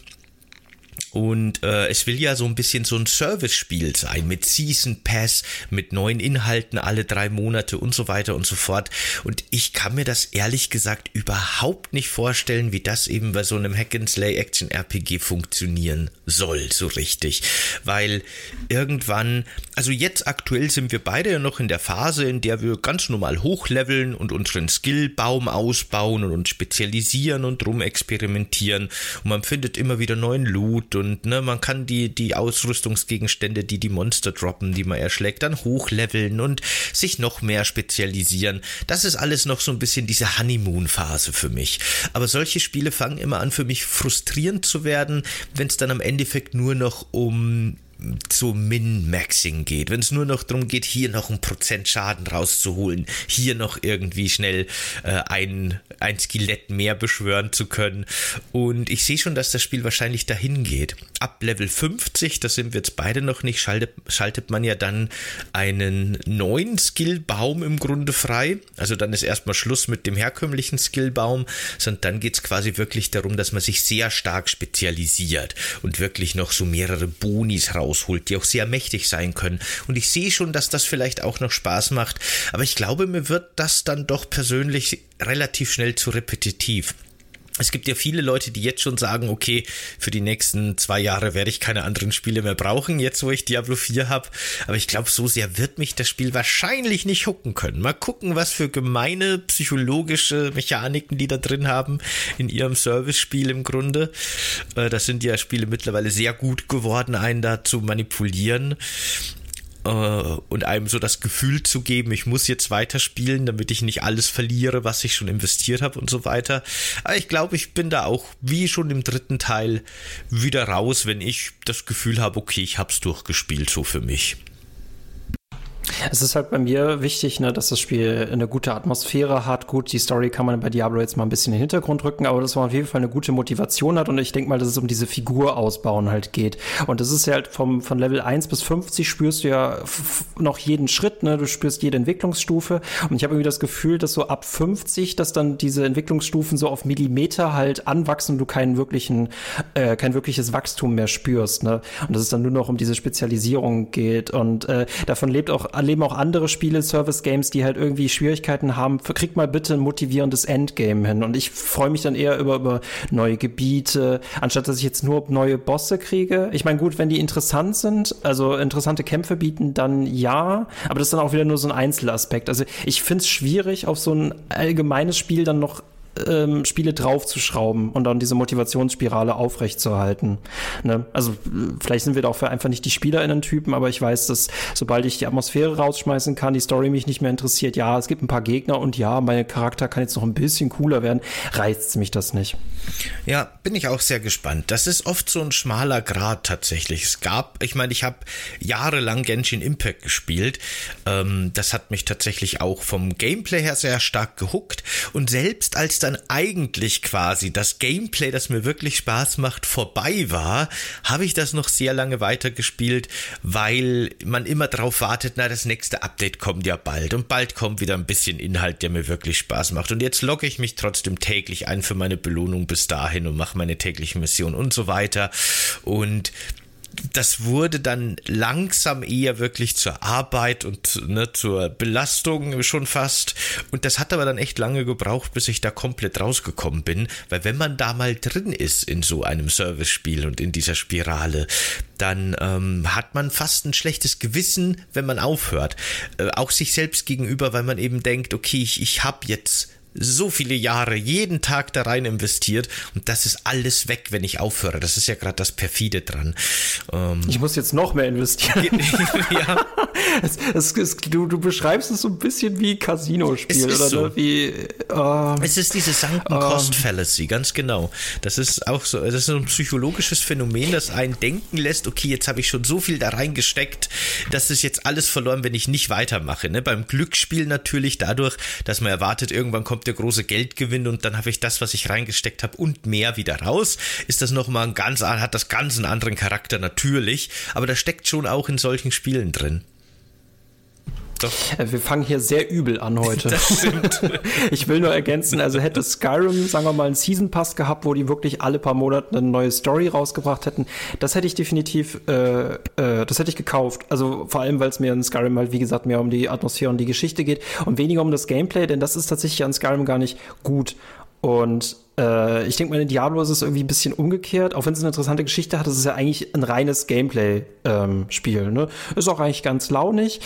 Und äh, es will ja so ein bisschen so ein Service-Spiel sein, mit Season Pass, mit neuen Inhalten alle drei Monate und so weiter und so fort. Und ich kann mir das ehrlich gesagt überhaupt nicht vorstellen, wie das eben bei so einem Hack-and-Slay-Action-R P G funktionieren soll, so richtig. Weil irgendwann, also jetzt aktuell sind wir beide ja noch in der Phase, in der wir ganz normal hochleveln und unseren Skillbaum ausbauen und uns spezialisieren und rumexperimentieren. Und man findet immer wieder neuen Loot und Und ne, man kann die, die Ausrüstungsgegenstände, die die Monster droppen, die man erschlägt, dann hochleveln und sich noch mehr spezialisieren. Das ist alles noch so ein bisschen diese Honeymoon-Phase für mich. Aber solche Spiele fangen immer an, für mich frustrierend zu werden, wenn es dann am Endeffekt nur noch um zu Min-Maxing geht, wenn es nur noch darum geht, hier noch ein Prozent Schaden rauszuholen, hier noch irgendwie schnell äh, ein, ein Skelett mehr beschwören zu können. Und ich sehe schon, dass das Spiel wahrscheinlich dahin geht. Ab Level fünfzig, das sind wir jetzt beide noch nicht, schaltet, schaltet man ja dann einen neuen Skillbaum im Grunde frei. Also dann ist erstmal Schluss mit dem herkömmlichen Skillbaum, sondern dann geht es quasi wirklich darum, dass man sich sehr stark spezialisiert und wirklich noch so mehrere Bonis rausholt, die auch sehr mächtig sein können. Und ich sehe schon, dass das vielleicht auch noch Spaß macht, aber ich glaube, mir wird das dann doch persönlich relativ schnell zu repetitiv. Es gibt ja viele Leute, die jetzt schon sagen, okay, für die nächsten zwei Jahre werde ich keine anderen Spiele mehr brauchen, jetzt wo ich Diablo vier habe. Aber ich glaube, so sehr wird mich das Spiel wahrscheinlich nicht hooken können. Mal gucken, was für gemeine psychologische Mechaniken die da drin haben in ihrem Service-Spiel im Grunde. Das sind ja Spiele mittlerweile sehr gut geworden, einen da zu manipulieren und einem so das Gefühl zu geben, ich muss jetzt weiterspielen, damit ich nicht alles verliere, was ich schon investiert habe und so weiter. Aber ich glaube, ich bin da auch, wie schon im dritten Teil, wieder raus, wenn ich das Gefühl habe, okay, ich hab's durchgespielt, so für mich. Es ist halt bei mir wichtig, ne, dass das Spiel eine gute Atmosphäre hat. Gut, die Story kann man bei Diablo jetzt mal ein bisschen in den Hintergrund rücken, aber dass man auf jeden Fall eine gute Motivation hat und ich denke mal, dass es um diese Figur ausbauen halt geht. Und das ist ja halt vom, von Level eins bis fünfzig spürst du ja f- noch jeden Schritt, ne, du spürst jede Entwicklungsstufe und ich habe irgendwie das Gefühl, dass so ab fünfzig, dass dann diese Entwicklungsstufen so auf Millimeter halt anwachsen und du keinen wirklichen, äh, kein wirkliches Wachstum mehr spürst, ne, und dass es dann nur noch um diese Spezialisierung geht und äh, davon lebt auch leben auch andere Spiele, Service-Games, die halt irgendwie Schwierigkeiten haben. Krieg mal bitte ein motivierendes Endgame hin. Und ich freue mich dann eher über, über neue Gebiete, anstatt dass ich jetzt nur neue Bosse kriege. Ich meine, gut, wenn die interessant sind, also interessante Kämpfe bieten, dann ja. Aber das ist dann auch wieder nur so ein Einzelaspekt. Also ich finde es schwierig, auf so ein allgemeines Spiel dann noch Ähm, Spiele draufzuschrauben und dann diese Motivationsspirale aufrechtzuerhalten. Ne? Also vielleicht sind wir da auch für einfach nicht die SpielerInnen-Typen, aber ich weiß, dass sobald ich die Atmosphäre rausschmeißen kann, die Story mich nicht mehr interessiert, ja, es gibt ein paar Gegner und ja, mein Charakter kann jetzt noch ein bisschen cooler werden, reizt mich das nicht. Ja, bin ich auch sehr gespannt. Das ist oft so ein schmaler Grat tatsächlich. Es gab, ich meine, ich habe jahrelang Genshin Impact gespielt. Ähm, das hat mich tatsächlich auch vom Gameplay her sehr stark gehuckt und selbst als dann eigentlich quasi das Gameplay, das mir wirklich Spaß macht, vorbei war, habe ich das noch sehr lange weitergespielt, weil man immer drauf wartet, na, das nächste Update kommt ja bald und bald kommt wieder ein bisschen Inhalt, der mir wirklich Spaß macht und jetzt logge ich mich trotzdem täglich ein für meine Belohnung bis dahin und mache meine täglichen Missionen und so weiter und das wurde dann langsam eher wirklich zur Arbeit und ne, zur Belastung schon fast. Und das hat aber dann echt lange gebraucht, bis ich da komplett rausgekommen bin. Weil wenn man da mal drin ist in so einem Service-Spiel und in dieser Spirale, dann ähm, hat man fast ein schlechtes Gewissen, wenn man aufhört. Äh, auch sich selbst gegenüber, weil man eben denkt, okay, ich, ich habe jetzt so viele Jahre, jeden Tag da rein investiert und das ist alles weg, wenn ich aufhöre. Das ist ja gerade das Perfide dran. Ähm ich muss jetzt noch mehr investieren. Ja. es, es, es, du, du beschreibst es so ein bisschen wie Casino-Spiel, oder so. Ne? Wie, äh, es ist diese Sunken Cost Fallacy, ganz genau. Das ist auch so, das ist so ein psychologisches Phänomen, das einen denken lässt, okay, jetzt habe ich schon so viel da reingesteckt, das ist jetzt alles verloren, wenn ich nicht weitermache. Ne? Beim Glücksspiel natürlich dadurch, dass man erwartet, irgendwann kommt der große Geldgewinn und dann habe ich das, was ich reingesteckt habe und mehr wieder raus, ist das nochmal ein ganz, hat das ganz einen anderen Charakter natürlich, aber das steckt schon auch in solchen Spielen drin. Doch. Wir fangen hier sehr übel an heute. Das stimmt. Ich will nur ergänzen, also hätte Skyrim, sagen wir mal, einen Season Pass gehabt, wo die wirklich alle paar Monate eine neue Story rausgebracht hätten, das hätte ich definitiv, äh, äh, das hätte ich gekauft. Also vor allem, weil es mir in Skyrim halt, wie gesagt, mehr um die Atmosphäre und die Geschichte geht und weniger um das Gameplay, denn das ist tatsächlich an Skyrim gar nicht gut. Und äh, ich denke mal, in Diablo ist es irgendwie ein bisschen umgekehrt. Auch wenn es eine interessante Geschichte hat, ist es ja eigentlich ein reines Gameplay-Spiel. Ähm, ne? Ist auch eigentlich ganz launig.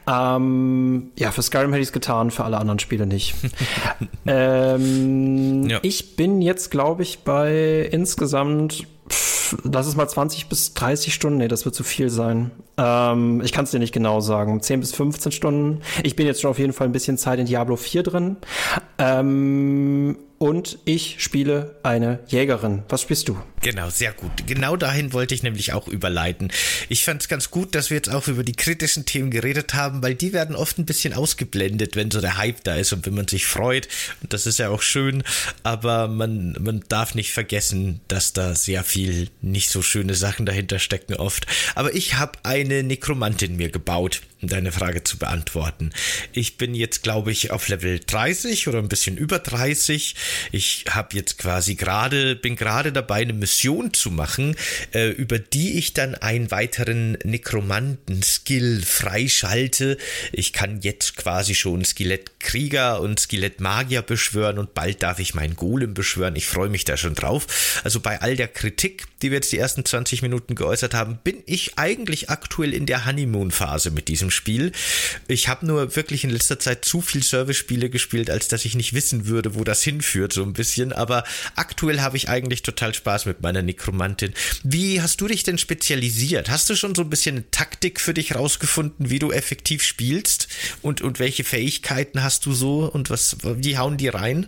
Ähm, ja, für Skyrim hätte ich es getan, für alle anderen Spiele nicht. ähm, ja. Ich bin jetzt, glaube ich, bei insgesamt, pff, lass es mal zwanzig bis dreißig Stunden. Nee, das wird zu viel sein. Ähm, ich kann es dir nicht genau sagen. zehn bis fünfzehn Stunden. Ich bin jetzt schon auf jeden Fall ein bisschen Zeit in Diablo vier drin. Ähm, Und ich spiele eine Jägerin. Was spielst du? Genau, sehr gut. Genau dahin wollte ich nämlich auch überleiten. Ich fand es ganz gut, dass wir jetzt auch über die kritischen Themen geredet haben, weil die werden oft ein bisschen ausgeblendet, wenn so der Hype da ist und wenn man sich freut. Und das ist ja auch schön, aber man, man darf nicht vergessen, dass da sehr viel nicht so schöne Sachen dahinter stecken oft. Aber ich habe eine Nekromantin mir gebaut. um deine Frage zu beantworten. Ich bin jetzt, glaube ich, auf Level dreißig oder ein bisschen über dreißig. Ich habe jetzt quasi gerade, bin gerade dabei, eine Mission zu machen, äh, über die ich dann einen weiteren Nekromanten-Skill freischalte. Ich kann jetzt quasi schon Skelettkrieger und Skelettmagier beschwören und bald darf ich meinen Golem beschwören. Ich freue mich da schon drauf. Also bei all der Kritik, die wir jetzt die ersten zwanzig Minuten geäußert haben, bin ich eigentlich aktuell in der Honeymoon-Phase mit diesem Spiel. Ich habe nur wirklich in letzter Zeit zu viel Service-Spiele gespielt, als dass ich nicht wissen würde, wo das hinführt, so ein bisschen. Aber aktuell habe ich eigentlich total Spaß mit meiner Nekromantin. Wie hast du dich denn spezialisiert? Hast du schon so ein bisschen eine Taktik für dich rausgefunden, wie du effektiv spielst? Und, und welche Fähigkeiten hast du so? Und was, wie hauen die rein?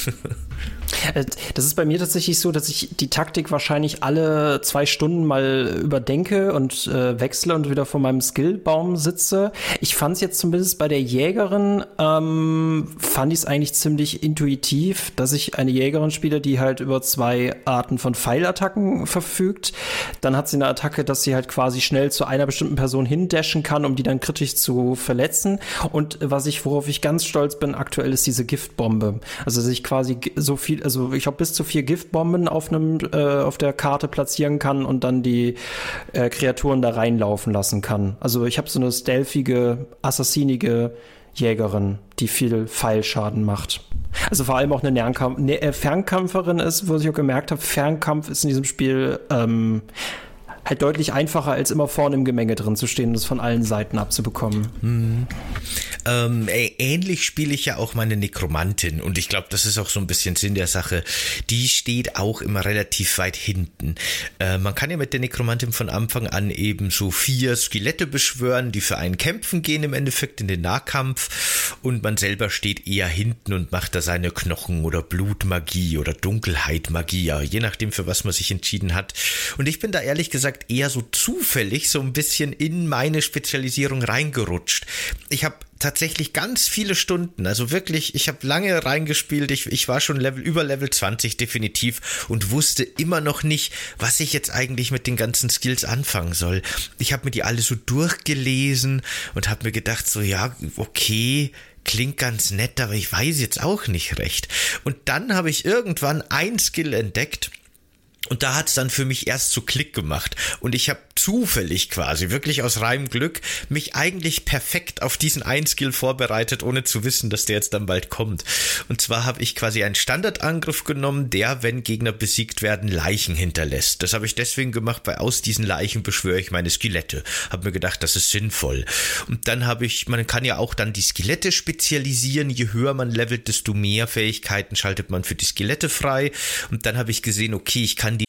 Das ist bei mir tatsächlich so, dass ich die Taktik wahrscheinlich alle zwei Stunden mal überdenke und äh, wechsle und wieder vor meinem Skillbaum sitze. Ich fand es jetzt zumindest bei der Jägerin, ähm, fand ich es eigentlich ziemlich intuitiv, dass ich eine Jägerin spiele, die halt über zwei Arten von Pfeilattacken verfügt. Dann hat sie eine Attacke, dass sie halt quasi schnell zu einer bestimmten Person hindashen kann, um die dann kritisch zu verletzen. Und was ich, worauf ich ganz stolz bin aktuell, ist diese Giftbombe. Also dass ich quasi so viel, also ich habe bis zu vier Giftbomben auf einem äh, auf der Karte platzieren kann und dann die äh, Kreaturen da reinlaufen lassen kann. Also ich habe so eine stealthige, assassinige Jägerin, die viel Pfeilschaden macht. Also vor allem auch eine Nernkampf- ne, äh, Fernkämpferin ist, wo ich auch gemerkt habe, Fernkampf ist in diesem Spiel ähm, halt deutlich einfacher, als immer vorne im Gemenge drin zu stehen und es von allen Seiten abzubekommen. Hm. Ähm, ähnlich spiele ich ja auch meine Nekromantin und ich glaube, das ist auch so ein bisschen Sinn der Sache. Die steht auch immer relativ weit hinten. Äh, man kann ja mit der Nekromantin von Anfang an eben so vier Skelette beschwören, die für einen kämpfen gehen im Endeffekt in den Nahkampf und man selber steht eher hinten und macht da seine Knochen- oder Blutmagie oder Dunkelheitmagie, ja, je nachdem, für was man sich entschieden hat. Und ich bin da ehrlich gesagt eher so zufällig so ein bisschen in meine Spezialisierung reingerutscht. Ich habe tatsächlich ganz viele Stunden, also wirklich, ich habe lange reingespielt, ich, ich war schon Level über Level zwanzig definitiv und wusste immer noch nicht, was ich jetzt eigentlich mit den ganzen Skills anfangen soll. Ich habe mir die alle so durchgelesen und habe mir gedacht, so ja, okay, klingt ganz nett, aber ich weiß jetzt auch nicht recht. Und dann habe ich irgendwann ein Skill entdeckt, und da hat es dann für mich erst so Klick gemacht und ich habe zufällig quasi, wirklich aus reinem Glück, mich eigentlich perfekt auf diesen einen Skill vorbereitet, ohne zu wissen, dass der jetzt dann bald kommt. Und zwar habe ich quasi einen Standardangriff genommen, der, wenn Gegner besiegt werden, Leichen hinterlässt. Das habe ich deswegen gemacht, weil aus diesen Leichen beschwöre ich meine Skelette. Habe mir gedacht, das ist sinnvoll. Und dann habe ich, man kann ja auch dann die Skelette spezialisieren. Je höher man levelt, desto mehr Fähigkeiten schaltet man für die Skelette frei. Und dann habe ich gesehen, okay, ich kann die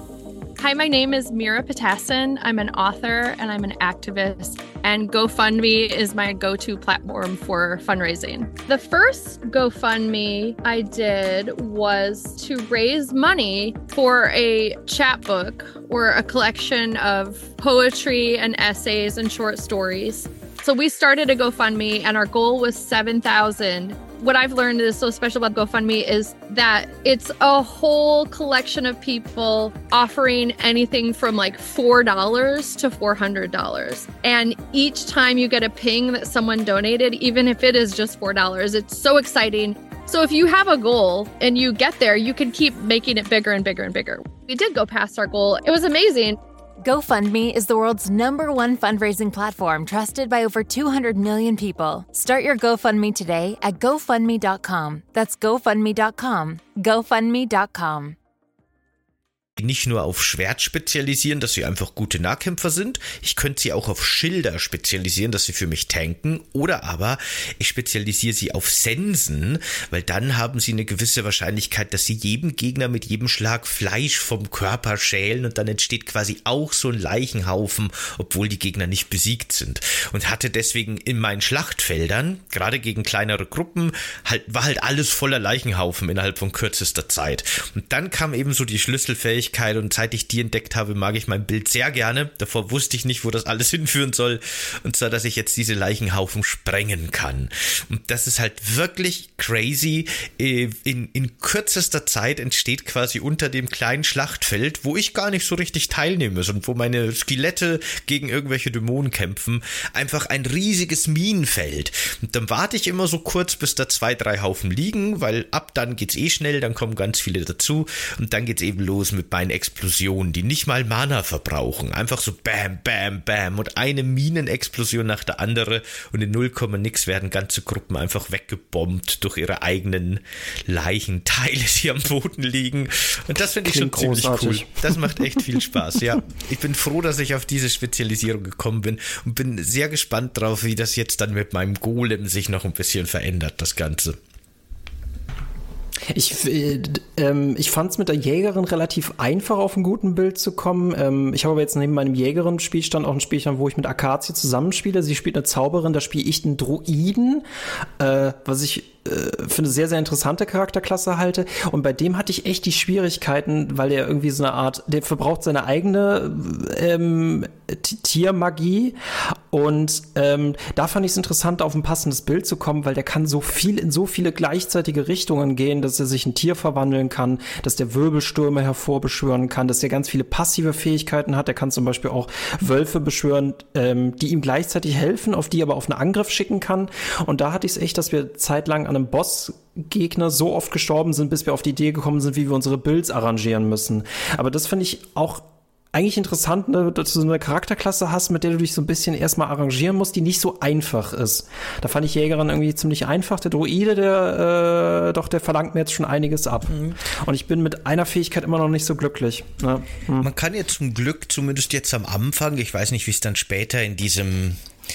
Hi, my name is Mira Patassin. I'm an author and I'm an activist, and GoFundMe is my go-to platform for fundraising. The first GoFundMe I did was to raise money for a chapbook or a collection of poetry and essays and short stories. So we started a GoFundMe and our goal was seven thousand. What I've learned is so special about GoFundMe is that it's a whole collection of people offering anything from like four dollars to four hundred dollars. And each time you get a ping that someone donated, even if it is just four dollars, it's so exciting. So if you have a goal and you get there, you can keep making it bigger and bigger and bigger. We did go past our goal. It was amazing. GoFundMe is the world's number one fundraising platform trusted by over two hundred million people. Start your GoFundMe today at GoFundMe dot com. That's GoFundMe dot com. GoFundMe dot com. Nicht nur auf Schwert spezialisieren, dass sie einfach gute Nahkämpfer sind. Ich könnte sie auch auf Schilder spezialisieren, dass sie für mich tanken. Oder aber ich spezialisiere sie auf Sensen, weil dann haben sie eine gewisse Wahrscheinlichkeit, dass sie jedem Gegner mit jedem Schlag Fleisch vom Körper schälen und dann entsteht quasi auch so ein Leichenhaufen, obwohl die Gegner nicht besiegt sind. Und hatte deswegen in meinen Schlachtfeldern, gerade gegen kleinere Gruppen, halt, war halt alles voller Leichenhaufen innerhalb von kürzester Zeit. Und dann kam eben so die Schlüsselfähigkeit, Fähigkeit und seit ich die entdeckt habe, mag ich mein Bild sehr gerne. Davor wusste ich nicht, wo das alles hinführen soll. Und zwar, dass ich jetzt diese Leichenhaufen sprengen kann. Und das ist halt wirklich crazy. In, in kürzester Zeit entsteht quasi unter dem kleinen Schlachtfeld, wo ich gar nicht so richtig teilnehmen muss und wo meine Skelette gegen irgendwelche Dämonen kämpfen, einfach ein riesiges Minenfeld. Und dann warte ich immer so kurz, bis da zwei, drei Haufen liegen, weil ab dann geht's eh schnell, dann kommen ganz viele dazu und dann geht's eben los mit meinen Explosionen, die nicht mal Mana verbrauchen. Einfach so bam, bam, bam und eine Minenexplosion nach der andere und in null, nix werden ganze Gruppen einfach weggebombt durch ihre eigenen Leichenteile, die am Boden liegen. Und das finde ich schon ziemlich großartig. Cool. Das macht echt viel Spaß, ja. Ich bin froh, dass ich auf diese Spezialisierung gekommen bin und bin sehr gespannt drauf, wie das jetzt dann mit meinem Golem sich noch ein bisschen verändert, das Ganze. Ich, äh, ähm, ich fand es mit der Jägerin relativ einfach, auf ein guten Bild zu kommen. Ähm, ich habe aber jetzt neben meinem Jägerin-Spielstand auch einen Spielstand, wo ich mit Akazie zusammenspiele. Sie spielt eine Zauberin, da spiele ich einen Druiden, äh, was ich äh, für eine sehr, sehr interessante Charakterklasse halte. Und bei dem hatte ich echt die Schwierigkeiten, weil der irgendwie so eine Art, der verbraucht seine eigene ähm, Tiermagie. Und ähm, da fand ich es interessant, auf ein passendes Bild zu kommen, weil der kann so viel in so viele gleichzeitige Richtungen gehen, dass er sich in ein Tier verwandeln kann, dass der Wirbelstürme hervorbeschwören kann, dass er ganz viele passive Fähigkeiten hat. Er kann zum Beispiel auch Wölfe beschwören, ähm, die ihm gleichzeitig helfen, auf die er aber auf einen Angriff schicken kann. Und da hatte ich es echt, dass wir zeitlang an einem Bossgegner so oft gestorben sind, bis wir auf die Idee gekommen sind, wie wir unsere Builds arrangieren müssen. Aber das finde ich auch eigentlich interessant, ne, dass du so eine Charakterklasse hast, mit der du dich so ein bisschen erstmal arrangieren musst, die nicht so einfach ist. Da fand ich Jägerin irgendwie ziemlich einfach. Der Druide, der, äh, doch, der verlangt mir jetzt schon einiges ab. Mhm. Und ich bin mit einer Fähigkeit immer noch nicht so glücklich. Ne? Mhm. Man kann jetzt zum Glück, zumindest jetzt am Anfang, ich weiß nicht, wie es dann später in diesem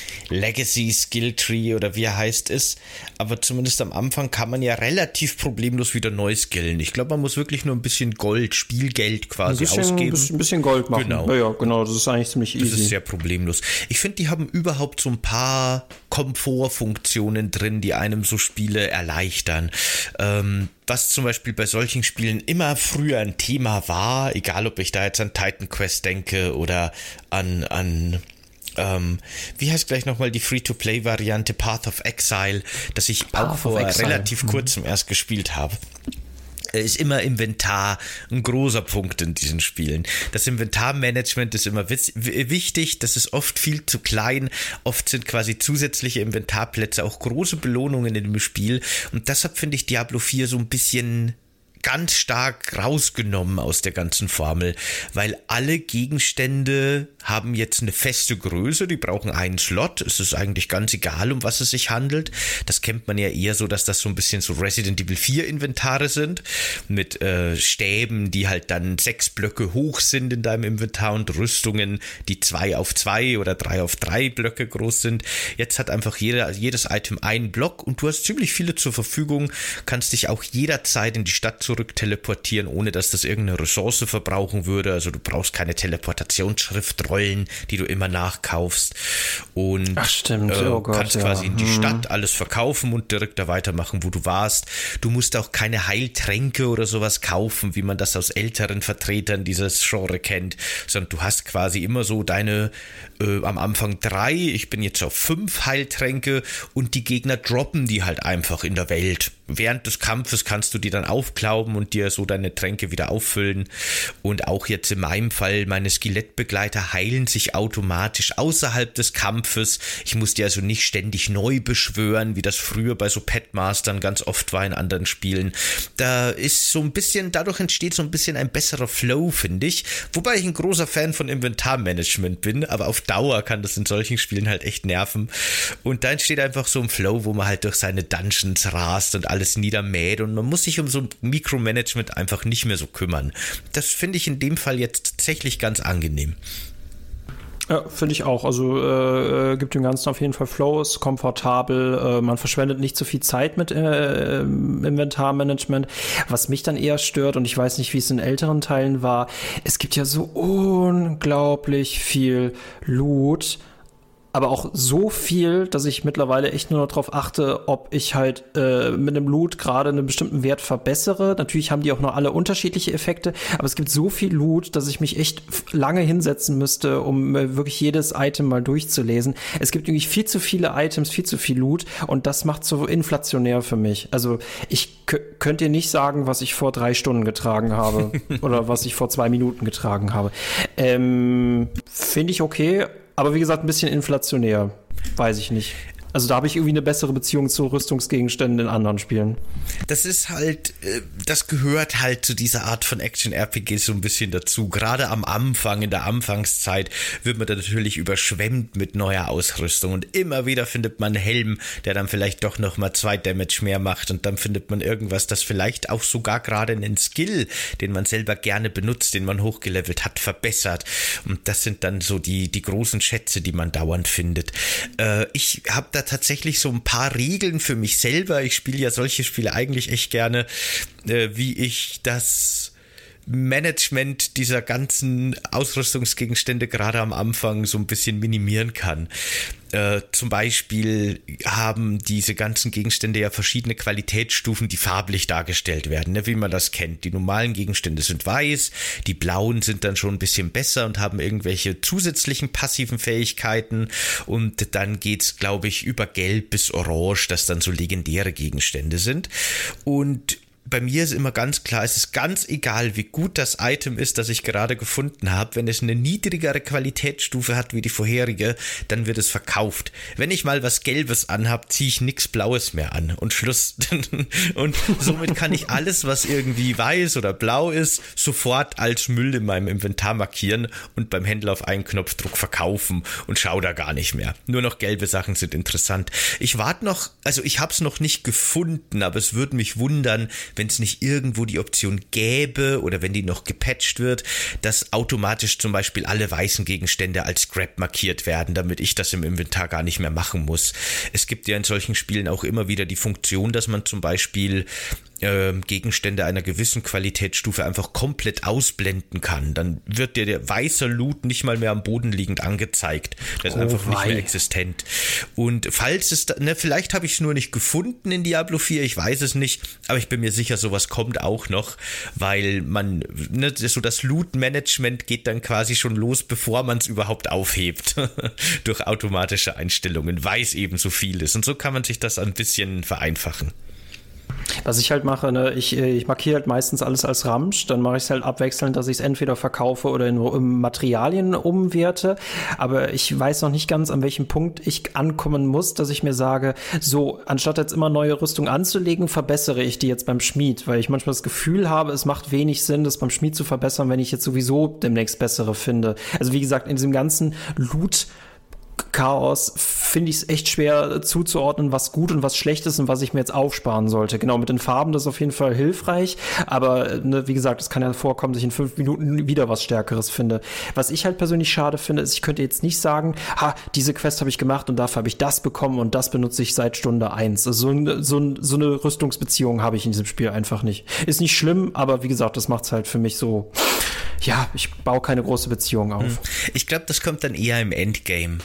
Legacy Skill Tree oder wie er heißt ist, aber zumindest am Anfang kann man ja relativ problemlos wieder neu skillen. Ich glaube, man muss wirklich nur ein bisschen Gold, Spielgeld quasi ein bisschen, ausgeben. Ein bisschen Gold machen. Genau. Ja, ja, genau, das ist eigentlich ziemlich easy. Das ist sehr problemlos. Ich finde, die haben überhaupt so ein paar Komfortfunktionen drin, die einem so Spiele erleichtern. Ähm, was zum Beispiel bei solchen Spielen immer früher ein Thema war, egal ob ich da jetzt an Titan Quest denke oder an, an Ähm, wie heißt gleich nochmal die Free-to-Play-Variante Path of Exile, das ich Path auch vor relativ mhm. kurzem erst gespielt habe. Ist immer Inventar ein großer Punkt in diesen Spielen. Das Inventarmanagement ist immer w- wichtig, das ist oft viel zu klein, oft sind quasi zusätzliche Inventarplätze auch große Belohnungen in dem Spiel und deshalb finde ich Diablo vier so ein bisschen ganz stark rausgenommen aus der ganzen Formel, weil alle Gegenstände haben jetzt eine feste Größe, die brauchen einen Slot, es ist eigentlich ganz egal, um was es sich handelt. Das kennt man ja eher so, dass das so ein bisschen so Resident Evil vier Inventare sind, mit äh, Stäben, die halt dann sechs Blöcke hoch sind in deinem Inventar und Rüstungen, die zwei auf zwei oder drei auf drei Blöcke groß sind. Jetzt hat einfach jeder, jedes Item einen Block und du hast ziemlich viele zur Verfügung, kannst dich auch jederzeit in die Stadt zurück teleportieren, ohne dass das irgendeine Ressource verbrauchen würde. Also du brauchst keine Teleportationsschriftrollen, die du immer nachkaufst. Und Ach stimmt. Äh, oh Gott, kannst ja. quasi in die hm. Stadt alles verkaufen und direkt da weitermachen, wo du warst. Du musst auch keine Heiltränke oder sowas kaufen, wie man das aus älteren Vertretern dieses Genre kennt, sondern du hast quasi immer so deine äh, am Anfang drei, ich bin jetzt auf fünf Heiltränke und die Gegner droppen die halt einfach in der Welt. Während des Kampfes kannst du die dann aufklauben und dir so deine Tränke wieder auffüllen. Und auch jetzt in meinem Fall, meine Skelettbegleiter heilen sich automatisch außerhalb des Kampfes. Ich muss die also nicht ständig neu beschwören, wie das früher bei so Petmastern ganz oft war in anderen Spielen. Da ist so ein bisschen, dadurch entsteht so ein bisschen ein besserer Flow, finde ich. Wobei ich ein großer Fan von Inventarmanagement bin, aber auf Dauer kann das in solchen Spielen halt echt nerven. Und da entsteht einfach so ein Flow, wo man halt durch seine Dungeons rast und alles niedermäht und man muss sich um so ein Mikromanagement einfach nicht mehr so kümmern. Das finde ich in dem Fall jetzt tatsächlich ganz angenehm. Ja, finde ich auch. Also äh, gibt dem Ganzen auf jeden Fall Flow, ist komfortabel, äh, man verschwendet nicht so viel Zeit mit äh, Inventarmanagement. Was mich dann eher stört, und ich weiß nicht, wie es in älteren Teilen war, es gibt ja so unglaublich viel Loot aber auch so viel, dass ich mittlerweile echt nur noch darauf achte, ob ich halt äh, mit einem Loot gerade einen bestimmten Wert verbessere. Natürlich haben die auch noch alle unterschiedliche Effekte, aber es gibt so viel Loot, dass ich mich echt lange hinsetzen müsste, um äh, wirklich jedes Item mal durchzulesen. Es gibt irgendwie viel zu viele Items, viel zu viel Loot und das macht so inflationär für mich. Also ich k- könnt ihr nicht sagen, was ich vor drei Stunden getragen habe oder was ich vor zwei Minuten getragen habe. Ähm, finde ich okay. Aber wie gesagt, ein bisschen inflationär. Weiß ich nicht. Also da habe ich irgendwie eine bessere Beziehung zu Rüstungsgegenständen in anderen Spielen. Das ist halt, das gehört halt zu dieser Art von Action-R P G so ein bisschen dazu. Gerade am Anfang, in der Anfangszeit, wird man da natürlich überschwemmt mit neuer Ausrüstung. Und immer wieder findet man einen Helm, der dann vielleicht doch nochmal zwei Damage mehr macht. Und dann findet man irgendwas, das vielleicht auch sogar gerade einen Skill, den man selber gerne benutzt, den man hochgelevelt hat, verbessert. Und das sind dann so die, die großen Schätze, die man dauernd findet. Äh, ich habe da tatsächlich so ein paar Regeln für mich selber. Ich spiele ja solche Spiele eigentlich echt gerne, äh, wie ich das Management dieser ganzen Ausrüstungsgegenstände gerade am Anfang so ein bisschen minimieren kann. Äh, zum Beispiel haben diese ganzen Gegenstände ja verschiedene Qualitätsstufen, die farblich dargestellt werden, ne, wie man das kennt. Die normalen Gegenstände sind weiß, die blauen sind dann schon ein bisschen besser und haben irgendwelche zusätzlichen passiven Fähigkeiten und dann geht's, glaube ich, über gelb bis orange, das dann so legendäre Gegenstände sind. Und bei mir ist immer ganz klar, es ist ganz egal, wie gut das Item ist, das ich gerade gefunden habe. Wenn es eine niedrigere Qualitätsstufe hat wie die vorherige, dann wird es verkauft. Wenn ich mal was Gelbes anhab, ziehe ich nichts Blaues mehr an und Schluss. Und somit kann ich alles, was irgendwie weiß oder blau ist, sofort als Müll in meinem Inventar markieren und beim Händler auf einen Knopfdruck verkaufen und schaue da gar nicht mehr. Nur noch gelbe Sachen sind interessant. Ich warte noch, also ich habe es noch nicht gefunden, aber es würde mich wundern, wenn es nicht irgendwo die Option gäbe oder wenn die noch gepatcht wird, dass automatisch zum Beispiel alle weißen Gegenstände als Scrap markiert werden, damit ich das im Inventar gar nicht mehr machen muss. Es gibt ja in solchen Spielen auch immer wieder die Funktion, dass man zum Beispiel äh, Gegenstände einer gewissen Qualitätsstufe einfach komplett ausblenden kann. Dann wird dir der weiße Loot nicht mal mehr am Boden liegend angezeigt. Der ist oh, einfach nicht mehr existent. Und falls es, da, ne, vielleicht habe ich es nur nicht gefunden in Diablo vier, ich weiß es nicht, aber ich bin mir sicher, sowas kommt auch noch, weil man, ne, so das Loot-Management geht dann quasi schon los, bevor man es überhaupt aufhebt. Durch automatische Einstellungen, weil es eben so viel ist. Und so kann man sich das ein bisschen vereinfachen. Was ich halt mache, ne, ich, ich markiere halt meistens alles als Ramsch, dann mache ich es halt abwechselnd, dass ich es entweder verkaufe oder in, in Materialien umwerte, aber ich weiß noch nicht ganz, an welchem Punkt ich ankommen muss, dass ich mir sage, so, anstatt jetzt immer neue Rüstung anzulegen, verbessere ich die jetzt beim Schmied, weil ich manchmal das Gefühl habe, es macht wenig Sinn, das beim Schmied zu verbessern, wenn ich jetzt sowieso demnächst bessere finde. Also wie gesagt, in diesem ganzen Loot Chaos finde ich es echt schwer zuzuordnen, was gut und was schlecht ist und was ich mir jetzt aufsparen sollte. Genau, mit den Farben, das ist auf jeden Fall hilfreich, aber ne, wie gesagt, es kann ja vorkommen, dass ich in fünf Minuten wieder was Stärkeres finde. Was ich halt persönlich schade finde, ist, ich könnte jetzt nicht sagen, ha, diese Quest habe ich gemacht und dafür habe ich das bekommen und das benutze ich seit Stunde eins. Also so, so, so eine Rüstungsbeziehung habe ich in diesem Spiel einfach nicht. Ist nicht schlimm, aber wie gesagt, das macht es halt für mich so, ja, ich baue keine große Beziehung auf. Ich glaube, das kommt dann eher im Endgame.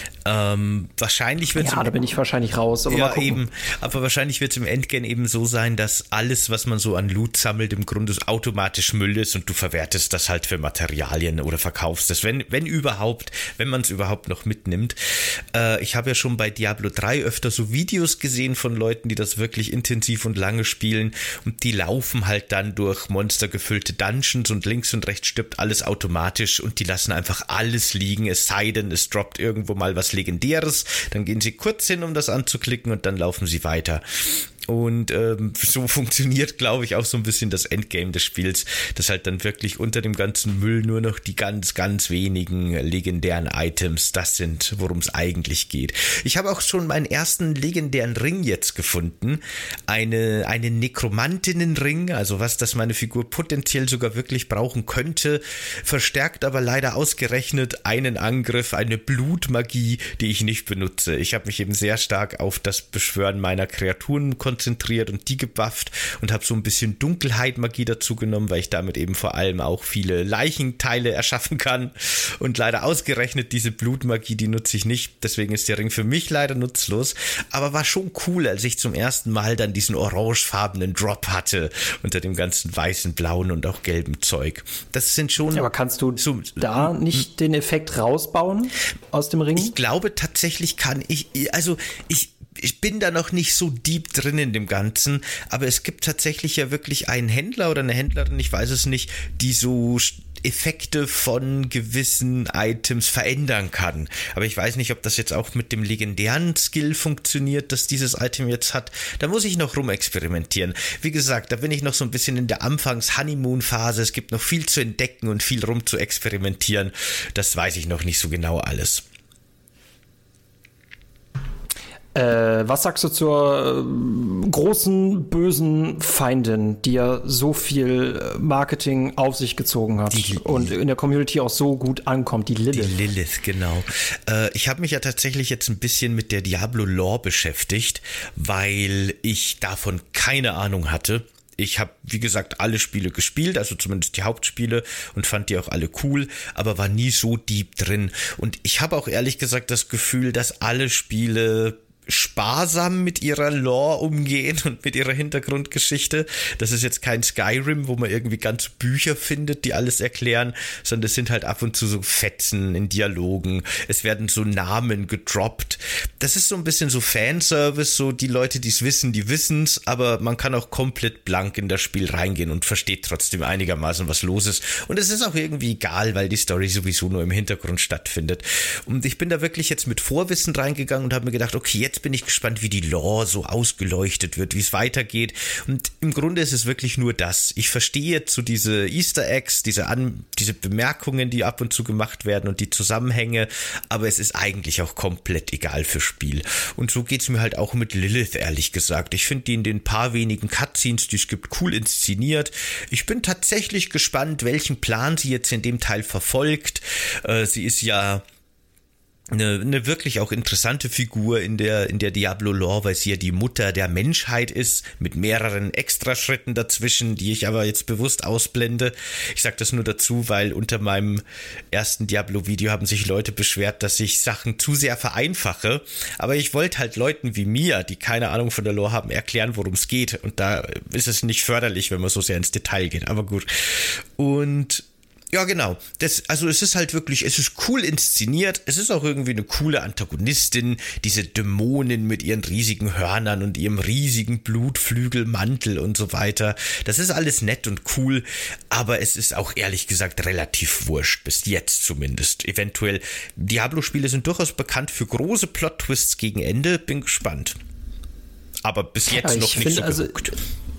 Ähm, wahrscheinlich wird ja, da bin ich wahrscheinlich raus. Aber ja, eben. Aber wahrscheinlich wird es im Endgame eben so sein, dass alles, was man so an Loot sammelt, im Grunde automatisch Müll ist und du verwertest das halt für Materialien oder verkaufst es, wenn, wenn überhaupt, wenn man es überhaupt noch mitnimmt. Äh, ich habe ja schon bei Diablo drei öfter so Videos gesehen von Leuten, die das wirklich intensiv und lange spielen und die laufen halt dann durch monstergefüllte Dungeons und links und rechts stirbt alles automatisch und die lassen einfach alles liegen, es sei denn, es droppt irgendwo mal was Legendäres, dann gehen sie kurz hin, um das anzuklicken und dann laufen sie weiter. Und ähm, so funktioniert, glaube ich, auch so ein bisschen das Endgame des Spiels, dass halt dann wirklich unter dem ganzen Müll nur noch die ganz, ganz wenigen legendären Items das sind, worum es eigentlich geht. Ich habe auch schon meinen ersten legendären Ring jetzt gefunden. Eine, eine Nekromantinnenring, also was das meine Figur potenziell sogar wirklich brauchen könnte, verstärkt aber leider ausgerechnet einen Angriff, eine Blutmagie, die ich nicht benutze. Ich habe mich eben sehr stark auf das Beschwören meiner Kreaturen konzentriert, konzentriert und die gebufft und habe so ein bisschen Dunkelheit-Magie dazu genommen, weil ich damit eben vor allem auch viele Leichenteile erschaffen kann. Und leider ausgerechnet diese Blutmagie, die nutze ich nicht. Deswegen ist der Ring für mich leider nutzlos. Aber war schon cool, als ich zum ersten Mal dann diesen orangefarbenen Drop hatte unter dem ganzen weißen, blauen und auch gelben Zeug. Das sind schon... Ja, aber kannst du so, da nicht den Effekt rausbauen aus dem Ring? Ich glaube tatsächlich kann ich... Also ich... Ich bin da noch nicht so deep drin in dem Ganzen, aber es gibt tatsächlich ja wirklich einen Händler oder eine Händlerin, ich weiß es nicht, die so Effekte von gewissen Items verändern kann. Aber ich weiß nicht, ob das jetzt auch mit dem legendären Skill funktioniert, dass dieses Item jetzt hat. Da muss ich noch rumexperimentieren. Wie gesagt, da bin ich noch so ein bisschen in der Anfangs-Honeymoon-Phase. Es gibt noch viel zu entdecken und viel rum zu experimentieren. Das weiß ich noch nicht so genau alles. Äh, was sagst du zur äh, großen, bösen Feindin, die ja so viel Marketing auf sich gezogen hat die, und in der Community auch so gut ankommt, die Lilith? Die Lilith, genau. Äh, ich habe mich ja tatsächlich jetzt ein bisschen mit der Diablo-Lore beschäftigt, weil ich davon keine Ahnung hatte. Ich habe, wie gesagt, alle Spiele gespielt, also zumindest die Hauptspiele und fand die auch alle cool, aber war nie so deep drin. Und ich habe auch ehrlich gesagt das Gefühl, dass alle Spiele sparsam mit ihrer Lore umgehen und mit ihrer Hintergrundgeschichte. Das ist jetzt kein Skyrim, wo man irgendwie ganze Bücher findet, die alles erklären, sondern es sind halt ab und zu so Fetzen in Dialogen. Es werden so Namen gedroppt. Das ist so ein bisschen so Fanservice, so die Leute, die es wissen, die wissen's, aber man kann auch komplett blank in das Spiel reingehen und versteht trotzdem einigermaßen, was los ist. Und es ist auch irgendwie egal, weil die Story sowieso nur im Hintergrund stattfindet. Und ich bin da wirklich jetzt mit Vorwissen reingegangen und habe mir gedacht, okay, jetzt bin ich gespannt, wie die Lore so ausgeleuchtet wird, wie es weitergeht. Und im Grunde ist es wirklich nur das. Ich verstehe jetzt so diese Easter Eggs, diese, An- diese Bemerkungen, die ab und zu gemacht werden und die Zusammenhänge, aber es ist eigentlich auch komplett egal für Spiel. Und so geht's mir halt auch mit Lilith, ehrlich gesagt. Ich finde die in den paar wenigen Cutscenes, die es gibt, cool inszeniert. Ich bin tatsächlich gespannt, welchen Plan sie jetzt in dem Teil verfolgt. Äh, sie ist ja Eine, eine wirklich auch interessante Figur in der in der Diablo-Lore, weil sie ja die Mutter der Menschheit ist, mit mehreren Extraschritten dazwischen, die ich aber jetzt bewusst ausblende. Ich sage das nur dazu, weil unter meinem ersten Diablo-Video haben sich Leute beschwert, dass ich Sachen zu sehr vereinfache, aber ich wollte halt Leuten wie mir, die keine Ahnung von der Lore haben, erklären, worum es geht, und da ist es nicht förderlich, wenn man so sehr ins Detail geht, aber gut. Und ja, genau. Das, also es ist halt wirklich, es ist cool inszeniert, es ist auch irgendwie eine coole Antagonistin, diese Dämonin mit ihren riesigen Hörnern und ihrem riesigen Blutflügelmantel und so weiter. Das ist alles nett und cool, aber es ist auch ehrlich gesagt relativ wurscht, bis jetzt zumindest. Eventuell, Diablo-Spiele sind durchaus bekannt für große Plot-Twists gegen Ende, bin gespannt. Aber bis jetzt ja, noch nicht find, so also geguckt.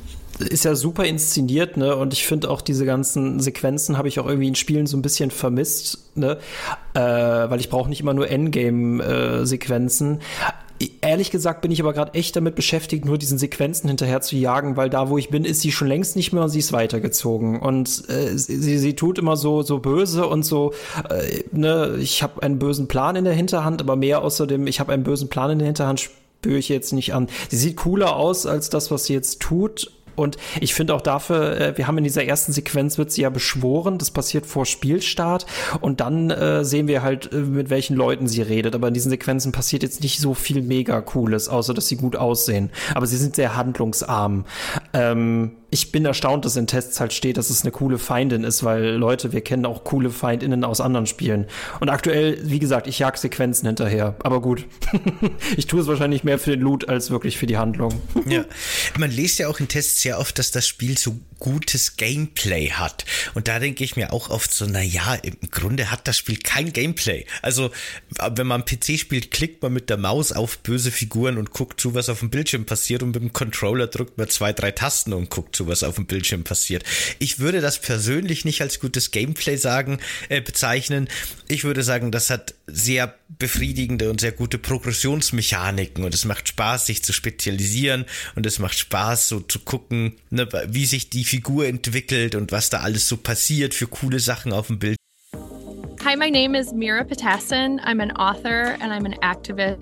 Ist ja super inszeniert, ne? Und ich finde auch diese ganzen Sequenzen habe ich auch irgendwie in Spielen so ein bisschen vermisst, ne? Äh, weil ich brauche nicht immer nur Endgame-Sequenzen. Äh, Ehrlich gesagt bin ich aber gerade echt damit beschäftigt, nur diesen Sequenzen hinterher zu jagen, weil da, wo ich bin, ist sie schon längst nicht mehr und sie ist weitergezogen. Und äh, sie, sie tut immer so so böse und so, äh, ne? Ich habe einen bösen Plan in der Hinterhand, aber mehr außerdem, ich habe einen bösen Plan in der Hinterhand, spüre ich jetzt nicht an. Sie sieht cooler aus als das, was sie jetzt tut. Und ich finde auch dafür, äh, wir haben in dieser ersten Sequenz, wird sie ja beschworen, das passiert vor Spielstart, und dann äh, sehen wir halt, äh, mit welchen Leuten sie redet. Aber in diesen Sequenzen passiert jetzt nicht so viel mega Cooles, außer dass sie gut aussehen. Aber sie sind sehr handlungsarm. Ähm, ich bin erstaunt, dass in Tests halt steht, dass es eine coole Feindin ist, weil, Leute, wir kennen auch coole Feindinnen aus anderen Spielen. Und aktuell, wie gesagt, ich jag Sequenzen hinterher. Aber gut, ich tue es wahrscheinlich mehr für den Loot als wirklich für die Handlung. Ja, man liest ja auch in Tests sehr oft, dass das Spiel so gutes Gameplay hat. Und da denke ich mir auch oft so, na ja, im Grunde hat das Spiel kein Gameplay. Also, wenn man P C spielt, klickt man mit der Maus auf böse Figuren und guckt zu, was auf dem Bildschirm passiert, und mit dem Controller drückt man zwei, drei Tasten und guckt zu, was auf dem Bildschirm passiert. Ich würde das persönlich nicht als gutes Gameplay sagen, äh, bezeichnen. Ich würde sagen, das hat sehr befriedigende und sehr gute Progressionsmechaniken, und es macht Spaß, sich zu spezialisieren, und es macht Spaß, so zu gucken, ne, wie sich die Figur entwickelt und was da alles so passiert für coole Sachen auf dem Bildschirm. Hi, my name is Mira Patassin. I'm an author and I'm an activist.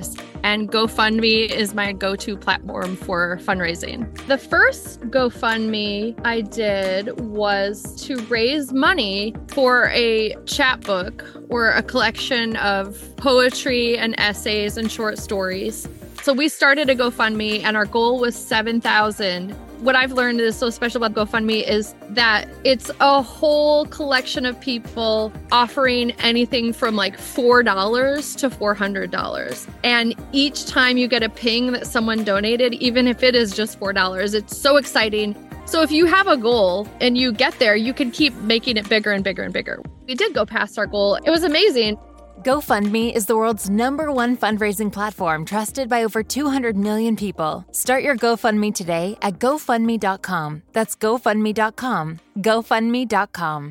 and GoFundMe is my go-to platform for fundraising. The first GoFundMe I did was to raise money for a chapbook or a collection of poetry and essays and short stories. So we started a GoFundMe and our goal was seven thousand. What I've learned is so special about GoFundMe is that it's a whole collection of people offering anything from like four dollars to four hundred dollars. And each time you get a ping that someone donated, even if it is just four dollars, it's so exciting. So if you have a goal and you get there, you can keep making it bigger and bigger and bigger. We did go past our goal. It was amazing. GoFundMe is the world's number one fundraising platform trusted by over two hundred million people. Start your GoFundMe today at GoFundMe dot com. That's GoFundMe dot com. GoFundMe dot com.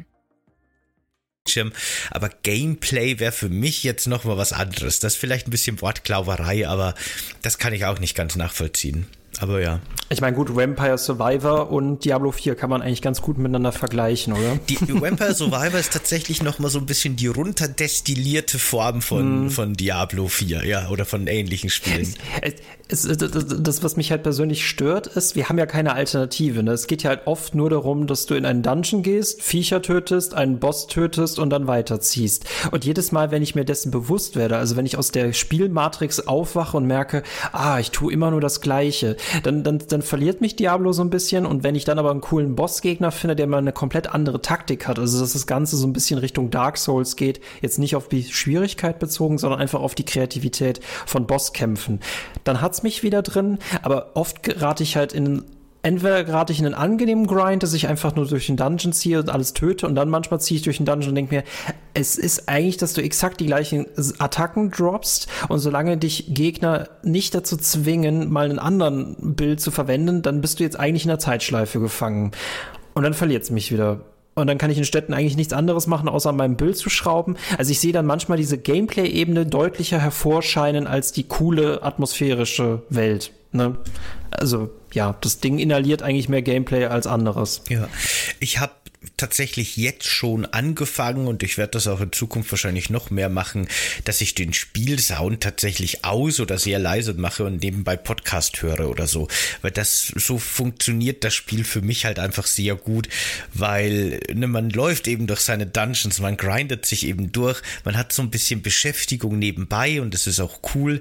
Aber Gameplay wäre für mich jetzt nochmal was anderes. Das ist vielleicht ein bisschen Wortklauberei, aber das kann ich auch nicht ganz nachvollziehen. Aber ja. Ich meine, gut, Vampire Survivor und Diablo vier kann man eigentlich ganz gut miteinander vergleichen, oder? Die Vampire Survivor ist tatsächlich nochmal so ein bisschen die runterdestillierte Form von, mm. von Diablo vier, ja, oder von ähnlichen Spielen. Es, es, das, was mich halt persönlich stört, ist, wir haben ja keine Alternative. Ne? Es geht ja halt oft nur darum, dass du in einen Dungeon gehst, Viecher tötest, einen Boss tötest und dann weiterziehst. Und jedes Mal, wenn ich mir dessen bewusst werde, also wenn ich aus der Spielmatrix aufwache und merke, ah, ich tue immer nur das Gleiche, Dann, dann, dann verliert mich Diablo so ein bisschen. Und wenn ich dann aber einen coolen Bossgegner finde, der mal eine komplett andere Taktik hat, also dass das Ganze so ein bisschen Richtung Dark Souls geht, jetzt nicht auf die Schwierigkeit bezogen, sondern einfach auf die Kreativität von Bosskämpfen, dann hat's mich wieder drin. Aber oft gerate ich halt in Entweder gerate ich in einen angenehmen Grind, dass ich einfach nur durch den Dungeon ziehe und alles töte, und dann manchmal ziehe ich durch den Dungeon und denke mir, es ist eigentlich, dass du exakt die gleichen Attacken droppst, und solange dich Gegner nicht dazu zwingen, mal einen anderen Bild zu verwenden, dann bist du jetzt eigentlich in der Zeitschleife gefangen. Und dann verliert es mich wieder. Und dann kann ich in Städten eigentlich nichts anderes machen, außer an meinem Bild zu schrauben. Also ich sehe dann manchmal diese Gameplay-Ebene deutlicher hervorscheinen als die coole atmosphärische Welt. Ne? Also ja, das Ding inhaliert eigentlich mehr Gameplay als anderes. Ja, ich habe tatsächlich jetzt schon angefangen, und ich werde das auch in Zukunft wahrscheinlich noch mehr machen, dass ich den Spielsound tatsächlich aus oder sehr leise mache und nebenbei Podcast höre oder so, weil das so funktioniert das Spiel für mich halt einfach sehr gut, weil ne, man läuft eben durch seine Dungeons, man grindet sich eben durch, man hat so ein bisschen Beschäftigung nebenbei und das ist auch cool,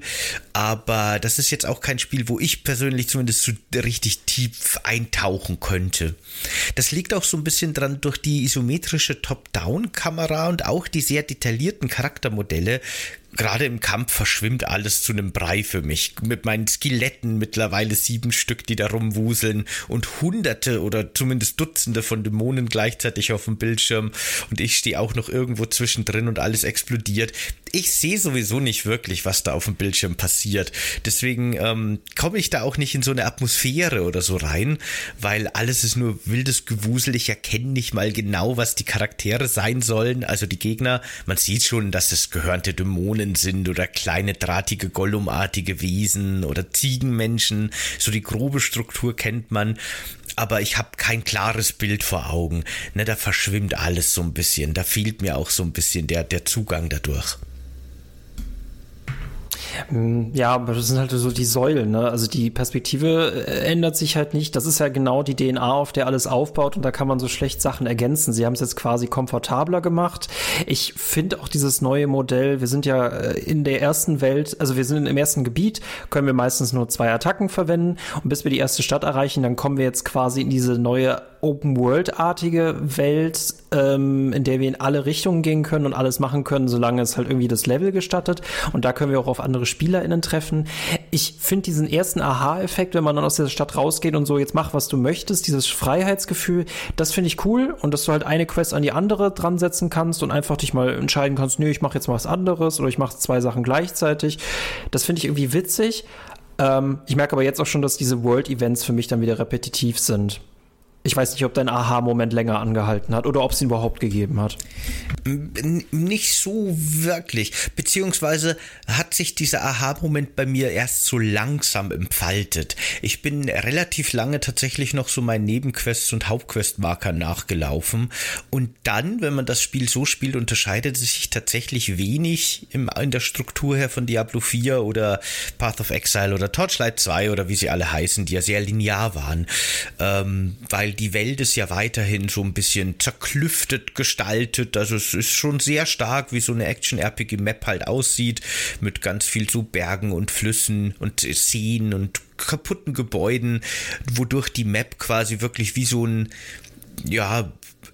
aber das ist jetzt auch kein Spiel, wo ich persönlich zumindest so richtig tief eintauchen könnte. Das liegt auch so ein bisschen dran durch die isometrische Top-Down-Kamera und auch die sehr detaillierten Charaktermodelle. Gerade im Kampf verschwimmt alles zu einem Brei für mich. Mit meinen Skeletten, mittlerweile sieben Stück, die da rumwuseln, und hunderte oder zumindest Dutzende von Dämonen gleichzeitig auf dem Bildschirm, und ich stehe auch noch irgendwo zwischendrin und alles explodiert. Ich sehe sowieso nicht wirklich, was da auf dem Bildschirm passiert. Deswegen ähm, komme ich da auch nicht in so eine Atmosphäre oder so rein, weil alles ist nur wildes Gewusel. Ich erkenne nicht mal genau, was die Charaktere sein sollen, also die Gegner. Man sieht schon, dass es gehörnte Dämonen sind oder kleine drahtige Gollumartige Wesen oder Ziegenmenschen. So die grobe Struktur kennt man, aber ich habe kein klares Bild vor Augen. Ne, da verschwimmt alles so ein bisschen. Da fehlt mir auch so ein bisschen der, der Zugang dadurch. Ja, aber das sind halt so die Säulen, ne? Also die Perspektive ändert sich halt nicht. Das ist ja genau die D N A, auf der alles aufbaut, und da kann man so schlecht Sachen ergänzen. Sie haben es jetzt quasi komfortabler gemacht. Ich finde auch dieses neue Modell, wir sind ja in der ersten Welt, also wir sind im ersten Gebiet, können wir meistens nur zwei Attacken verwenden, und bis wir die erste Stadt erreichen, dann kommen wir jetzt quasi in diese neue Open-World-artige Welt, ähm, in der wir in alle Richtungen gehen können und alles machen können, solange es halt irgendwie das Level gestattet. Und da können wir auch auf andere SpielerInnen treffen. Ich finde diesen ersten Aha-Effekt, wenn man dann aus der Stadt rausgeht und so, jetzt mach, was du möchtest, dieses Freiheitsgefühl, das finde ich cool, und dass du halt eine Quest an die andere dran setzen kannst und einfach dich mal entscheiden kannst, nö, ich mache jetzt mal was anderes oder ich mache zwei Sachen gleichzeitig. Das finde ich irgendwie witzig. Ähm, ich merke aber jetzt auch schon, dass diese World-Events für mich dann wieder repetitiv sind. Ich weiß nicht, ob dein Aha-Moment länger angehalten hat oder ob es ihn überhaupt gegeben hat. Nicht so wirklich. Beziehungsweise hat sich dieser Aha-Moment bei mir erst so langsam entfaltet. Ich bin relativ lange tatsächlich noch so meinen Nebenquests und Hauptquestmarker nachgelaufen. Und dann, wenn man das Spiel so spielt, unterscheidet es sich tatsächlich wenig im, in der Struktur her von Diablo vier oder Path of Exile oder Torchlight zwei oder wie sie alle heißen, die ja sehr linear waren. Ähm, weil die Welt ist ja weiterhin so ein bisschen zerklüftet gestaltet, also es ist schon sehr stark, wie so eine Action-R P G-Map halt aussieht, mit ganz viel so Bergen und Flüssen und Seen und kaputten Gebäuden, wodurch die Map quasi wirklich wie so ein, ja,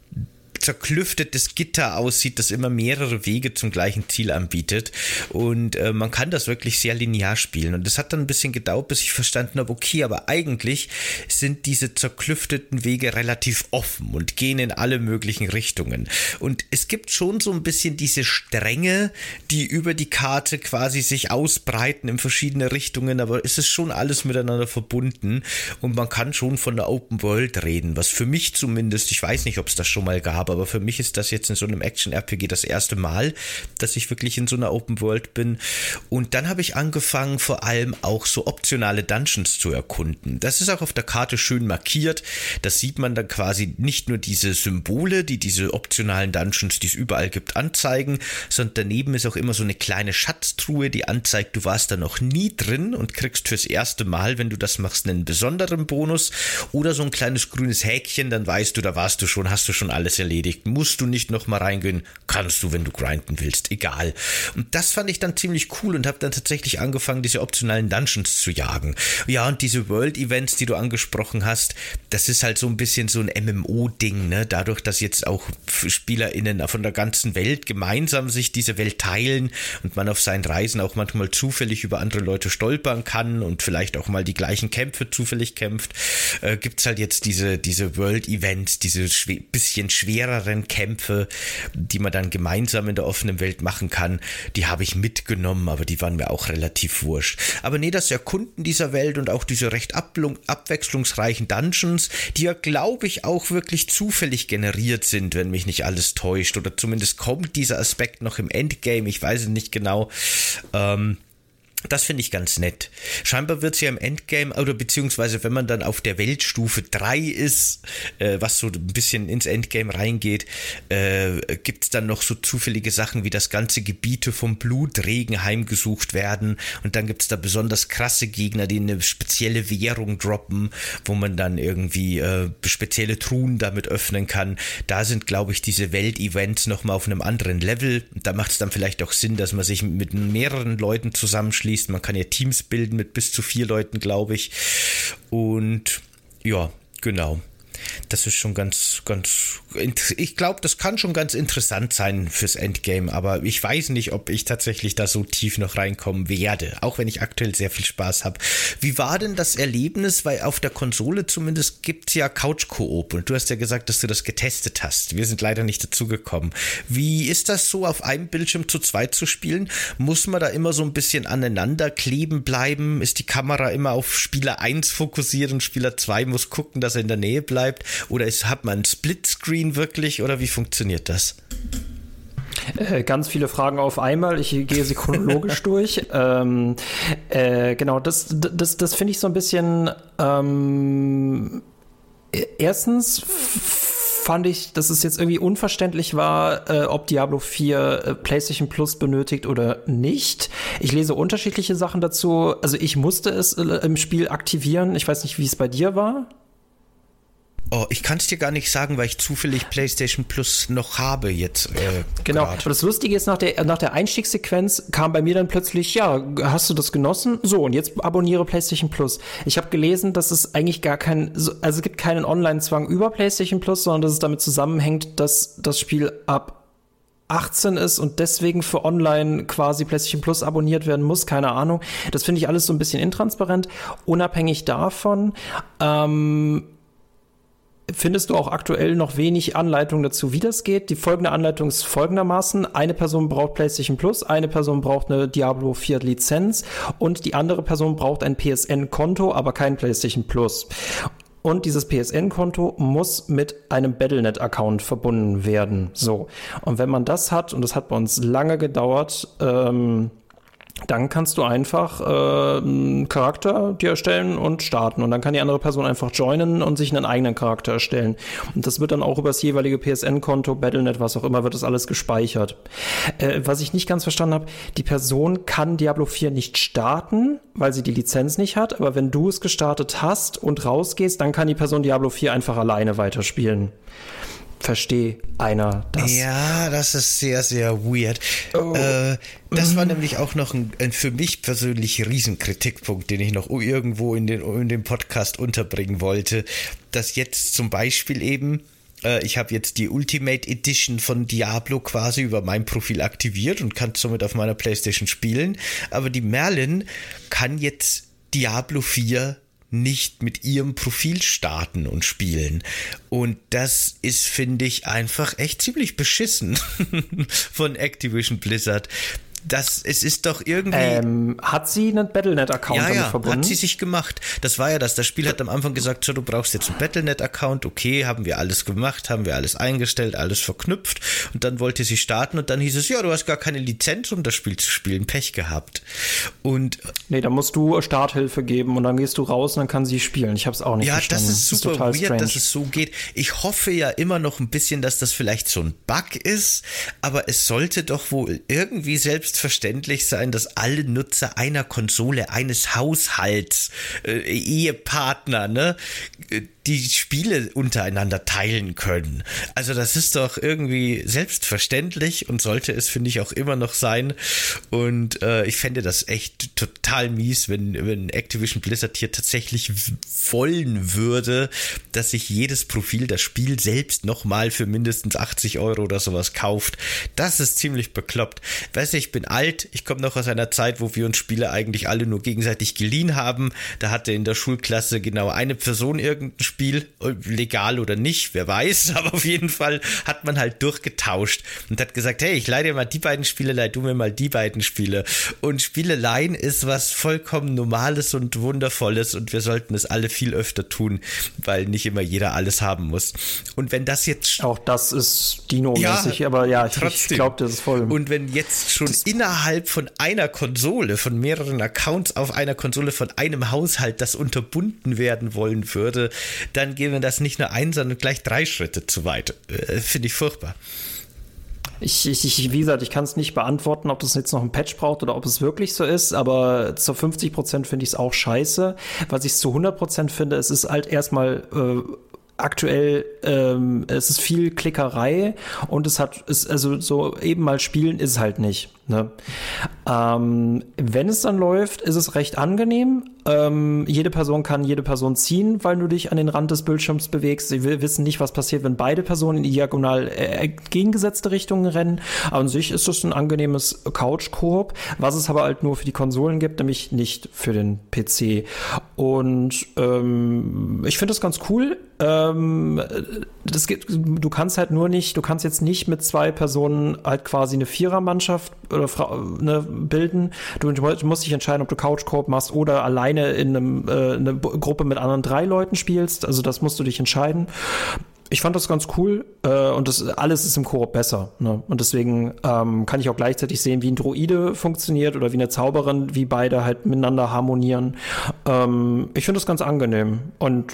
zerklüftetes Gitter aussieht, das immer mehrere Wege zum gleichen Ziel anbietet, und äh, man kann das wirklich sehr linear spielen, und es hat dann ein bisschen gedauert, bis ich verstanden habe, okay, aber eigentlich sind diese zerklüfteten Wege relativ offen und gehen in alle möglichen Richtungen, und es gibt schon so ein bisschen diese Stränge, die über die Karte quasi sich ausbreiten in verschiedene Richtungen, aber es ist schon alles miteinander verbunden und man kann schon von der Open World reden, was für mich zumindest, ich weiß nicht, ob es das schon mal gab, aber für mich ist das jetzt in so einem Action-R P G das erste Mal, dass ich wirklich in so einer Open World bin. Und dann habe ich angefangen, vor allem auch so optionale Dungeons zu erkunden. Das ist auch auf der Karte schön markiert. Das sieht man dann quasi nicht nur diese Symbole, die diese optionalen Dungeons, die es überall gibt, anzeigen, sondern daneben ist auch immer so eine kleine Schatztruhe, die anzeigt, du warst da noch nie drin und kriegst fürs erste Mal, wenn du das machst, einen besonderen Bonus, oder so ein kleines grünes Häkchen, dann weißt du, da warst du schon, hast du schon alles erledigt. Musst du nicht nochmal reingehen, kannst du, wenn du grinden willst, egal. Und das fand ich dann ziemlich cool und habe dann tatsächlich angefangen, diese optionalen Dungeons zu jagen. Ja, und diese World-Events, die du angesprochen hast, das ist halt so ein bisschen so ein M M O-Ding, ne? Dadurch, dass jetzt auch SpielerInnen von der ganzen Welt gemeinsam sich diese Welt teilen und man auf seinen Reisen auch manchmal zufällig über andere Leute stolpern kann und vielleicht auch mal die gleichen Kämpfe zufällig kämpft, äh, gibt's halt jetzt diese, diese World-Events, diese schw- bisschen schwerer Kämpfe, die man dann gemeinsam in der offenen Welt machen kann, die habe ich mitgenommen, aber die waren mir auch relativ wurscht. Aber nee, das Erkunden dieser Welt und auch diese recht abwechslungsreichen Dungeons, die ja, glaube ich, auch wirklich zufällig generiert sind, wenn mich nicht alles täuscht, oder zumindest kommt dieser Aspekt noch im Endgame, ich weiß es nicht genau, ähm, das finde ich ganz nett. Scheinbar wird es ja im Endgame, oder beziehungsweise wenn man dann auf der Weltstufe drei ist, äh, was so ein bisschen ins Endgame reingeht, äh, gibt es dann noch so zufällige Sachen, wie das ganze Gebiete vom Blutregen heimgesucht werden, und dann gibt es da besonders krasse Gegner, die eine spezielle Währung droppen, wo man dann irgendwie äh, spezielle Truhen damit öffnen kann. Da sind, glaube ich, diese Welt-Events nochmal auf einem anderen Level. Da macht es dann vielleicht auch Sinn, dass man sich mit mehreren Leuten zusammenschließt. Man kann ja Teams bilden mit bis zu vier Leuten, glaube ich. Und ja, genau. Das ist schon ganz, ganz, ich glaube, das kann schon ganz interessant sein fürs Endgame, aber ich weiß nicht, ob ich tatsächlich da so tief noch reinkommen werde, auch wenn ich aktuell sehr viel Spaß habe. Wie war denn das Erlebnis, weil auf der Konsole zumindest gibt es ja Couch-Koop, und du hast ja gesagt, dass du das getestet hast. Wir sind leider nicht dazu gekommen. Wie ist das so, auf einem Bildschirm zu zweit zu spielen? Muss man da immer so ein bisschen aneinander kleben bleiben? Ist die Kamera immer auf Spieler eins fokussiert und Spieler zwei muss gucken, dass er in der Nähe bleibt? Oder ist, hat man ein Splitscreen wirklich, oder wie funktioniert das? Äh, ganz viele Fragen auf einmal. Ich gehe sie chronologisch durch. Ähm, äh, genau, das, das, das finde ich so ein bisschen. Ähm, erstens fand ich, dass es jetzt irgendwie unverständlich war, äh, ob Diablo vier äh, PlayStation Plus benötigt oder nicht. Ich lese unterschiedliche Sachen dazu. Also ich musste es äh, im Spiel aktivieren. Ich weiß nicht, wie es bei dir war. Oh, ich kann es dir gar nicht sagen, weil ich zufällig PlayStation Plus noch habe jetzt. Äh, genau, grad. aber das Lustige ist, nach der, nach der Einstiegssequenz kam bei mir dann plötzlich, ja, hast du das genossen? So, und jetzt abonniere PlayStation Plus. Ich habe gelesen, dass es eigentlich gar kein, also es gibt keinen Online-Zwang über PlayStation Plus, sondern dass es damit zusammenhängt, dass das Spiel ab achtzehn ist und deswegen für online quasi PlayStation Plus abonniert werden muss, keine Ahnung. Das finde ich alles so ein bisschen intransparent. Unabhängig davon, ähm, findest du auch aktuell noch wenig Anleitung dazu, wie das geht. Die folgende Anleitung ist folgendermaßen: Eine Person braucht PlayStation Plus, eine Person braucht eine Diablo vier Lizenz und die andere Person braucht ein P S N-Konto, aber kein PlayStation Plus. und dieses P S N-Konto muss mit einem Battle Punkt net-Account verbunden werden. So. Und wenn man das hat, und das hat bei uns lange gedauert, ähm, dann kannst du einfach äh, einen Charakter dir erstellen und starten. Und dann kann die andere Person einfach joinen und sich einen eigenen Charakter erstellen. Und das wird dann auch über das jeweilige P S N-Konto, Battle Punkt net, was auch immer, wird das alles gespeichert. Äh, was ich nicht ganz verstanden habe, die Person kann Diablo vier nicht starten, weil sie die Lizenz nicht hat. Aber wenn du es gestartet hast und rausgehst, dann kann die Person Diablo vier einfach alleine weiterspielen. Verstehe einer das? Ja, das ist sehr, sehr weird. Oh. Äh, das war nämlich auch noch ein, ein für mich persönlich Riesenkritikpunkt, den ich noch irgendwo in, den, in dem Podcast unterbringen wollte, dass jetzt zum Beispiel eben, äh, ich habe jetzt die Ultimate Edition von Diablo quasi über mein Profil aktiviert und kann somit auf meiner PlayStation spielen, aber die Merlin kann jetzt Diablo vier nicht mit ihrem Profil starten und spielen. Und das ist, finde ich, einfach echt ziemlich beschissen von Activision Blizzard. Das, es ist doch irgendwie... Ähm, hat sie einen Battle Punkt net-Account ja, damit ja, verbunden? hat sie sich gemacht. Das war ja das. Das Spiel hat am Anfang gesagt, so, du brauchst jetzt einen Battle Punkt net-Account. Okay, haben wir alles gemacht, haben wir alles eingestellt, alles verknüpft. Und dann wollte sie starten und dann hieß es, ja, du hast gar keine Lizenz, um das Spiel zu spielen. Pech gehabt. Und nee, da musst du Starthilfe geben und dann gehst du raus und dann kann sie spielen. Ich habe es auch nicht ja, verstanden. Ja, das ist super das ist weird, strange. dass es so geht. Ich hoffe ja immer noch ein bisschen, dass das vielleicht so ein Bug ist, aber es sollte doch wohl irgendwie selbstverständlich sein, dass alle Nutzer einer Konsole, eines Haushalts, äh, Ehepartner, ne, die Spiele untereinander teilen können. Also das ist doch irgendwie selbstverständlich und sollte es, finde ich, auch immer noch sein. Und äh, ich fände das echt total mies, wenn, wenn Activision Blizzard hier tatsächlich wollen würde, dass sich jedes Profil das Spiel selbst nochmal für mindestens achtzig Euro oder sowas kauft. Das ist ziemlich bekloppt. Weißt du, ich bin alt, ich komme noch aus einer Zeit, wo wir uns Spiele eigentlich alle nur gegenseitig geliehen haben. Da hatte in der Schulklasse genau eine Person irgendein Spiel, legal oder nicht, wer weiß, aber auf jeden Fall hat man halt durchgetauscht und hat gesagt, hey, ich leih dir mal die beiden Spiele, leih du mir mal die beiden Spiele. Und Spieleleihen ist was vollkommen Normales und Wundervolles und wir sollten es alle viel öfter tun, weil nicht immer jeder alles haben muss. Und wenn das jetzt... Auch das ist Dino-mäßig, ja, aber ja, ich, ich glaube, das ist voll... Und wenn jetzt schon das innerhalb von einer Konsole, von mehreren Accounts auf einer Konsole von einem Haushalt das unterbunden werden wollen würde, dann gehen wir das nicht nur ein, sondern gleich drei Schritte zu weit. Äh, Finde ich furchtbar. Ich, ich, ich, wie gesagt, ich kann es nicht beantworten, ob das jetzt noch ein Patch braucht oder ob es wirklich so ist, aber zu fünfzig Prozent finde ich es auch scheiße. Was ich zu hundert Prozent finde, es ist halt erstmal äh, aktuell, ähm, es ist viel Klickerei und es hat, ist, also so eben mal spielen ist es halt nicht. Ne? Ähm, wenn es dann läuft, ist es recht angenehm. Ähm, jede Person kann jede Person ziehen, weil du dich an den Rand des Bildschirms bewegst. Wir wissen nicht, was passiert, wenn beide Personen in diagonal äh, entgegengesetzte Richtungen rennen. Aber an sich ist es ein angenehmes Couch-Koop, was es aber halt nur für die Konsolen gibt, nämlich nicht für den P C. Und ähm, ich finde das ganz cool. Ähm, das gibt, du kannst halt nur nicht, du kannst jetzt nicht mit zwei Personen halt quasi eine Vierermannschaft oder ne, bilden. Du, du musst dich entscheiden, ob du Couch-Koop machst oder alleine in einem, äh, eine Gruppe mit anderen drei Leuten spielst. Also das musst du dich entscheiden. Ich fand das ganz cool äh, und das alles ist im Koop besser. Ne? Und deswegen ähm, kann ich auch gleichzeitig sehen, wie ein Droide funktioniert oder wie eine Zauberin, wie beide halt miteinander harmonieren. Ähm, ich finde das ganz angenehm und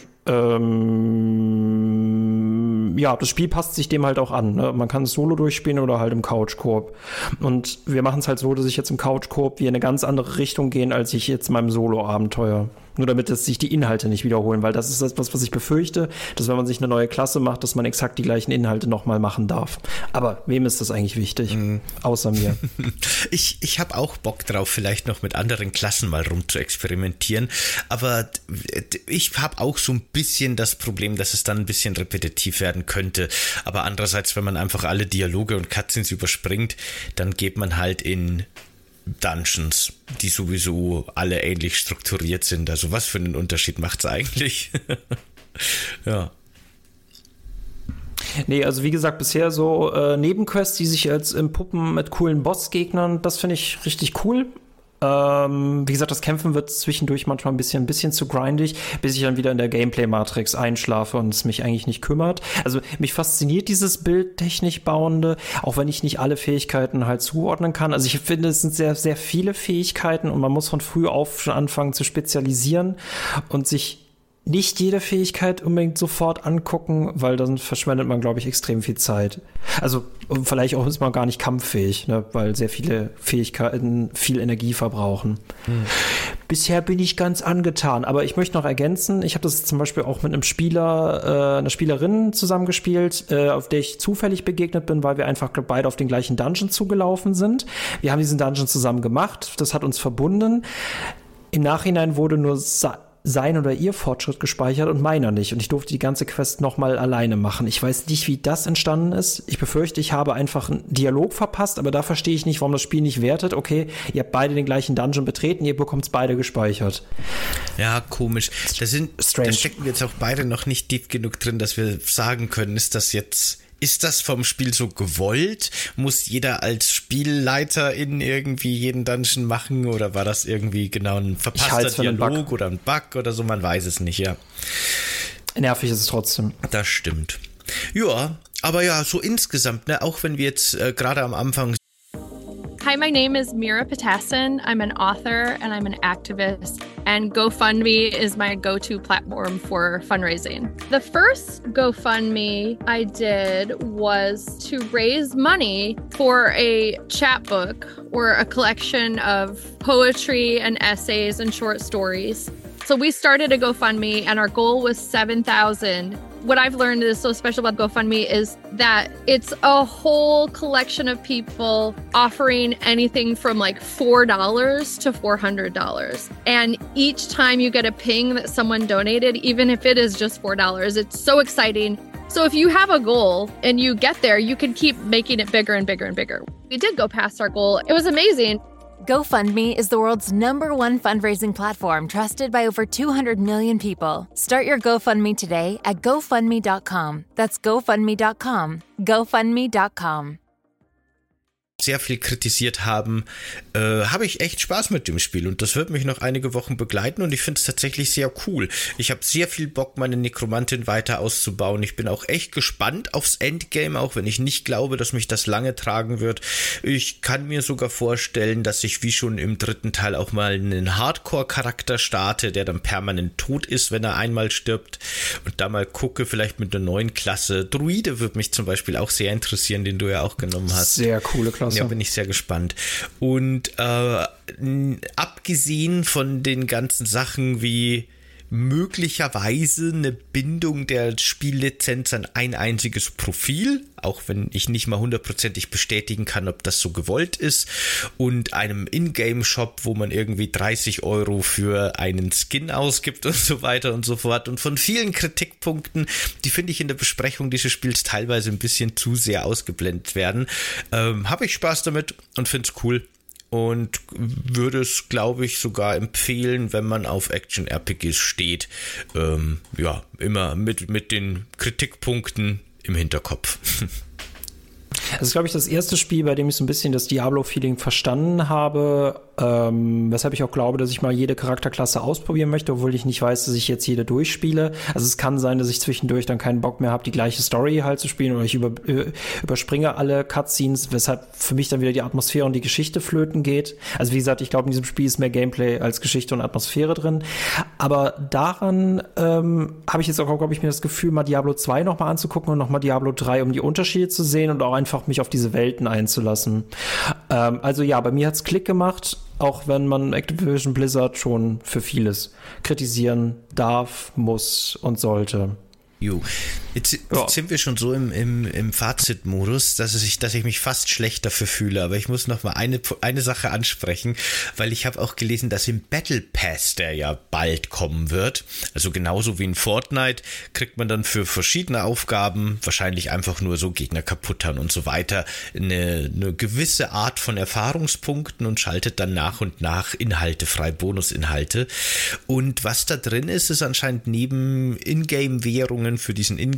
Ähm, ja, das Spiel passt sich dem halt auch an. Ne? Man kann es solo durchspielen oder halt im Couch-Koop. Und wir machen es halt so, dass ich jetzt im Couch-Koop wie in eine ganz andere Richtung gehen, als ich jetzt in meinem Solo-Abenteuer. Nur damit es sich die Inhalte nicht wiederholen, weil das ist das, was ich befürchte, dass wenn man sich eine neue Klasse macht, dass man exakt die gleichen Inhalte nochmal machen darf. Aber wem ist das eigentlich wichtig? Mhm. Außer mir. Ich, ich habe auch Bock drauf, vielleicht noch mit anderen Klassen mal rum zu experimentieren. Aber ich habe auch so ein bisschen das Problem, dass es dann ein bisschen repetitiv werden könnte. Aber andererseits, wenn man einfach alle Dialoge und Cutscenes überspringt, dann geht man halt in Dungeons, die sowieso alle ähnlich strukturiert sind. Also was für einen Unterschied macht es eigentlich? Ja. Nee, also wie gesagt, bisher so äh, Nebenquests, die sich als im Puppen mit coolen Bossgegnern, das finde ich richtig cool. Ähm, wie gesagt, das Kämpfen wird zwischendurch manchmal ein bisschen, ein bisschen zu grindig, bis ich dann wieder in der Gameplay-Matrix einschlafe und es mich eigentlich nicht kümmert. Also mich fasziniert dieses bildtechnisch Bauende, auch wenn ich nicht alle Fähigkeiten halt zuordnen kann. Also ich finde, es sind sehr, sehr viele Fähigkeiten und man muss von früh auf schon anfangen zu spezialisieren und sich nicht jede Fähigkeit unbedingt sofort angucken, weil dann verschwendet man, glaube ich, extrem viel Zeit. Also vielleicht auch ist man gar nicht kampffähig, ne, weil sehr viele Fähigkeiten viel Energie verbrauchen. Hm. Bisher bin ich ganz angetan, aber ich möchte noch ergänzen, ich habe das zum Beispiel auch mit einem Spieler, äh, einer Spielerin zusammengespielt, äh, auf der ich zufällig begegnet bin, weil wir einfach beide auf den gleichen Dungeon zugelaufen sind. Wir haben diesen Dungeon zusammen gemacht, das hat uns verbunden. Im Nachhinein wurde nur sa- sein oder ihr Fortschritt gespeichert und meiner nicht. Und ich durfte die ganze Quest nochmal alleine machen. Ich weiß nicht, wie das entstanden ist. Ich befürchte, ich habe einfach einen Dialog verpasst, aber da verstehe ich nicht, warum das Spiel nicht wertet. Okay, ihr habt beide den gleichen Dungeon betreten, ihr bekommt es beide gespeichert. Ja, komisch. Da, sind, da stecken wir jetzt auch beide noch nicht tief genug drin, dass wir sagen können, ist das jetzt... Ist das vom Spiel so gewollt? Muss jeder als Spielleiter in irgendwie jeden Dungeon machen? Oder war das irgendwie genau ein verpasster Dialog oder ein Bug oder so? Man weiß es nicht, ja. Nervig ist es trotzdem. Das stimmt. Ja, aber ja, so insgesamt, ne, auch wenn wir jetzt äh, gerade am Anfang... Hi, my name is Mira Patassin. I'm an author and I'm an activist, and GoFundMe is my go-to platform for fundraising. The first GoFundMe I did was to raise money for a chapbook or a collection of poetry and essays and short stories. So we started a GoFundMe and our goal was seven thousand. What I've learned is so special about GoFundMe is that it's a whole collection of people offering anything from like four dollars to four hundred dollars. And each time you get a ping that someone donated, even if it is just four dollars, it's so exciting. So if you have a goal and you get there, you can keep making it bigger and bigger and bigger. We did go past our goal. It was amazing. GoFundMe is the world's number one fundraising platform trusted by over two hundred million people. Start your GoFundMe today at GoFundMe dot com. That's GoFundMe dot com. GoFundMe dot com. Sehr viel kritisiert haben, äh, habe ich echt Spaß mit dem Spiel und das wird mich noch einige Wochen begleiten und ich finde es tatsächlich sehr cool. Ich habe sehr viel Bock, meine Nekromantin weiter auszubauen. Ich bin auch echt gespannt aufs Endgame, auch wenn ich nicht glaube, dass mich das lange tragen wird. Ich kann mir sogar vorstellen, dass ich wie schon im dritten Teil auch mal einen Hardcore-Charakter starte, der dann permanent tot ist, wenn er einmal stirbt und da mal gucke, vielleicht mit einer neuen Klasse. Druide wird mich zum Beispiel auch sehr interessieren, den du ja auch genommen hast. Sehr coole Klasse. Ja, bin ich sehr gespannt. Und äh, n- abgesehen von den ganzen Sachen wie möglicherweise eine Bindung der Spiellizenz an ein einziges Profil, auch wenn ich nicht mal hundertprozentig bestätigen kann, ob das so gewollt ist, und einem Ingame-Shop, wo man irgendwie dreißig Euro für einen Skin ausgibt und so weiter und so fort. Und von vielen Kritikpunkten, die finde ich in der Besprechung dieses Spiels teilweise ein bisschen zu sehr ausgeblendet werden, ähm, habe ich Spaß damit und finde es cool. Und würde es, glaube ich, sogar empfehlen, wenn man auf Action-R P Gs steht. Ähm, ja, immer mit, mit den Kritikpunkten im Hinterkopf. Das ist, glaube ich, das erste Spiel, bei dem ich so ein bisschen das Diablo-Feeling verstanden habe, ähm, weshalb ich auch glaube, dass ich mal jede Charakterklasse ausprobieren möchte, obwohl ich nicht weiß, dass ich jetzt jede durchspiele. Also es kann sein, dass ich zwischendurch dann keinen Bock mehr habe, die gleiche Story halt zu spielen oder ich über, äh, überspringe alle Cutscenes, weshalb für mich dann wieder die Atmosphäre und die Geschichte flöten geht. Also wie gesagt, ich glaube, in diesem Spiel ist mehr Gameplay als Geschichte und Atmosphäre drin. Aber daran ähm, habe ich jetzt auch, glaube ich, mir das Gefühl, mal Diablo zwei nochmal anzugucken und nochmal Diablo drei, um die Unterschiede zu sehen und auch einfach mich auf diese Welten einzulassen. Ähm, also ja, bei mir hat's Klick gemacht, auch wenn man Activision Blizzard schon für vieles kritisieren darf, muss und sollte. Jo. Jetzt, jetzt ja. sind wir schon so im, im, im Fazitmodus, dass ich, dass ich mich fast schlecht dafür fühle. Aber ich muss noch mal eine, eine Sache ansprechen, weil ich habe auch gelesen, dass im Battle Pass, der ja bald kommen wird, also genauso wie in Fortnite, kriegt man dann für verschiedene Aufgaben, wahrscheinlich einfach nur so Gegner kaputtern und so weiter, eine, eine gewisse Art von Erfahrungspunkten und schaltet dann nach und nach Inhalte frei, Bonusinhalte. Und was da drin ist, ist anscheinend neben Ingame-Währungen für diesen Ingame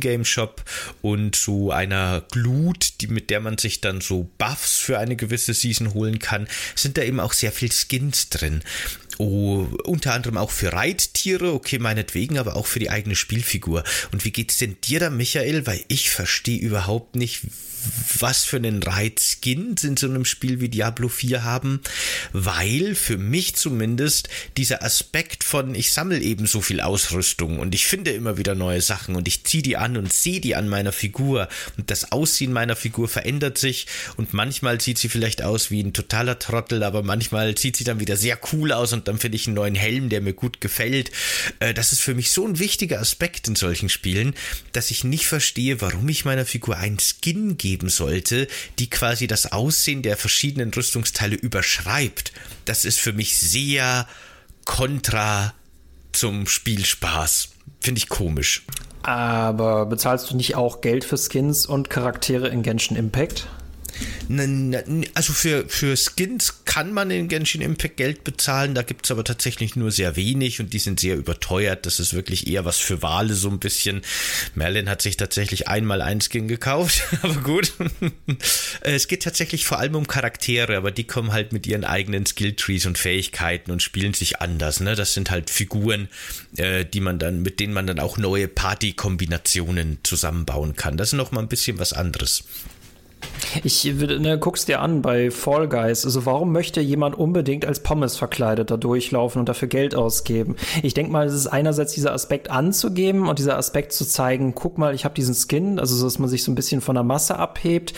Ingame-Shop und so einer Glut, die, mit der man sich dann so Buffs für eine gewisse Season holen kann, sind da eben auch sehr viel Skins drin. Oh, unter anderem auch für Reittiere, okay, meinetwegen, aber auch für die eigene Spielfigur. Und wie geht's denn dir da, Michael? Weil ich verstehe überhaupt nicht, was für einen Reitskin in so einem Spiel wie Diablo vier haben, weil für mich zumindest dieser Aspekt von, ich sammle eben so viel Ausrüstung und ich finde immer wieder neue Sachen und ich ziehe die an und sehe die an meiner Figur und das Aussehen meiner Figur verändert sich und manchmal sieht sie vielleicht aus wie ein totaler Trottel, aber manchmal sieht sie dann wieder sehr cool aus und dann finde ich einen neuen Helm, der mir gut gefällt. Das ist für mich so ein wichtiger Aspekt in solchen Spielen, dass ich nicht verstehe, warum ich meiner Figur einen Skin gebe geben sollte, die quasi das Aussehen der verschiedenen Rüstungsteile überschreibt. Das ist für mich sehr kontra zum Spielspaß. Finde ich komisch. Aber bezahlst du nicht auch Geld für Skins und Charaktere in Genshin Impact? Also für, für Skins kann man in Genshin Impact Geld bezahlen, da gibt es aber tatsächlich nur sehr wenig und die sind sehr überteuert. Das ist wirklich eher was für Wale so ein bisschen. Merlin hat sich tatsächlich einmal ein Skin gekauft, aber gut. Es geht tatsächlich vor allem um Charaktere, aber die kommen halt mit ihren eigenen Skilltrees und Fähigkeiten und spielen sich anders. Ne? Das sind halt Figuren, die man dann, mit denen man dann auch neue Party-Kombinationen zusammenbauen kann. Das ist noch mal ein bisschen was anderes. Ich ne, guck's dir an bei Fall Guys. Also warum möchte jemand unbedingt als Pommes verkleidet da durchlaufen und dafür Geld ausgeben? Ich denke mal, es ist einerseits dieser Aspekt anzugeben und dieser Aspekt zu zeigen, guck mal, ich habe diesen Skin, also so, dass man sich so ein bisschen von der Masse abhebt.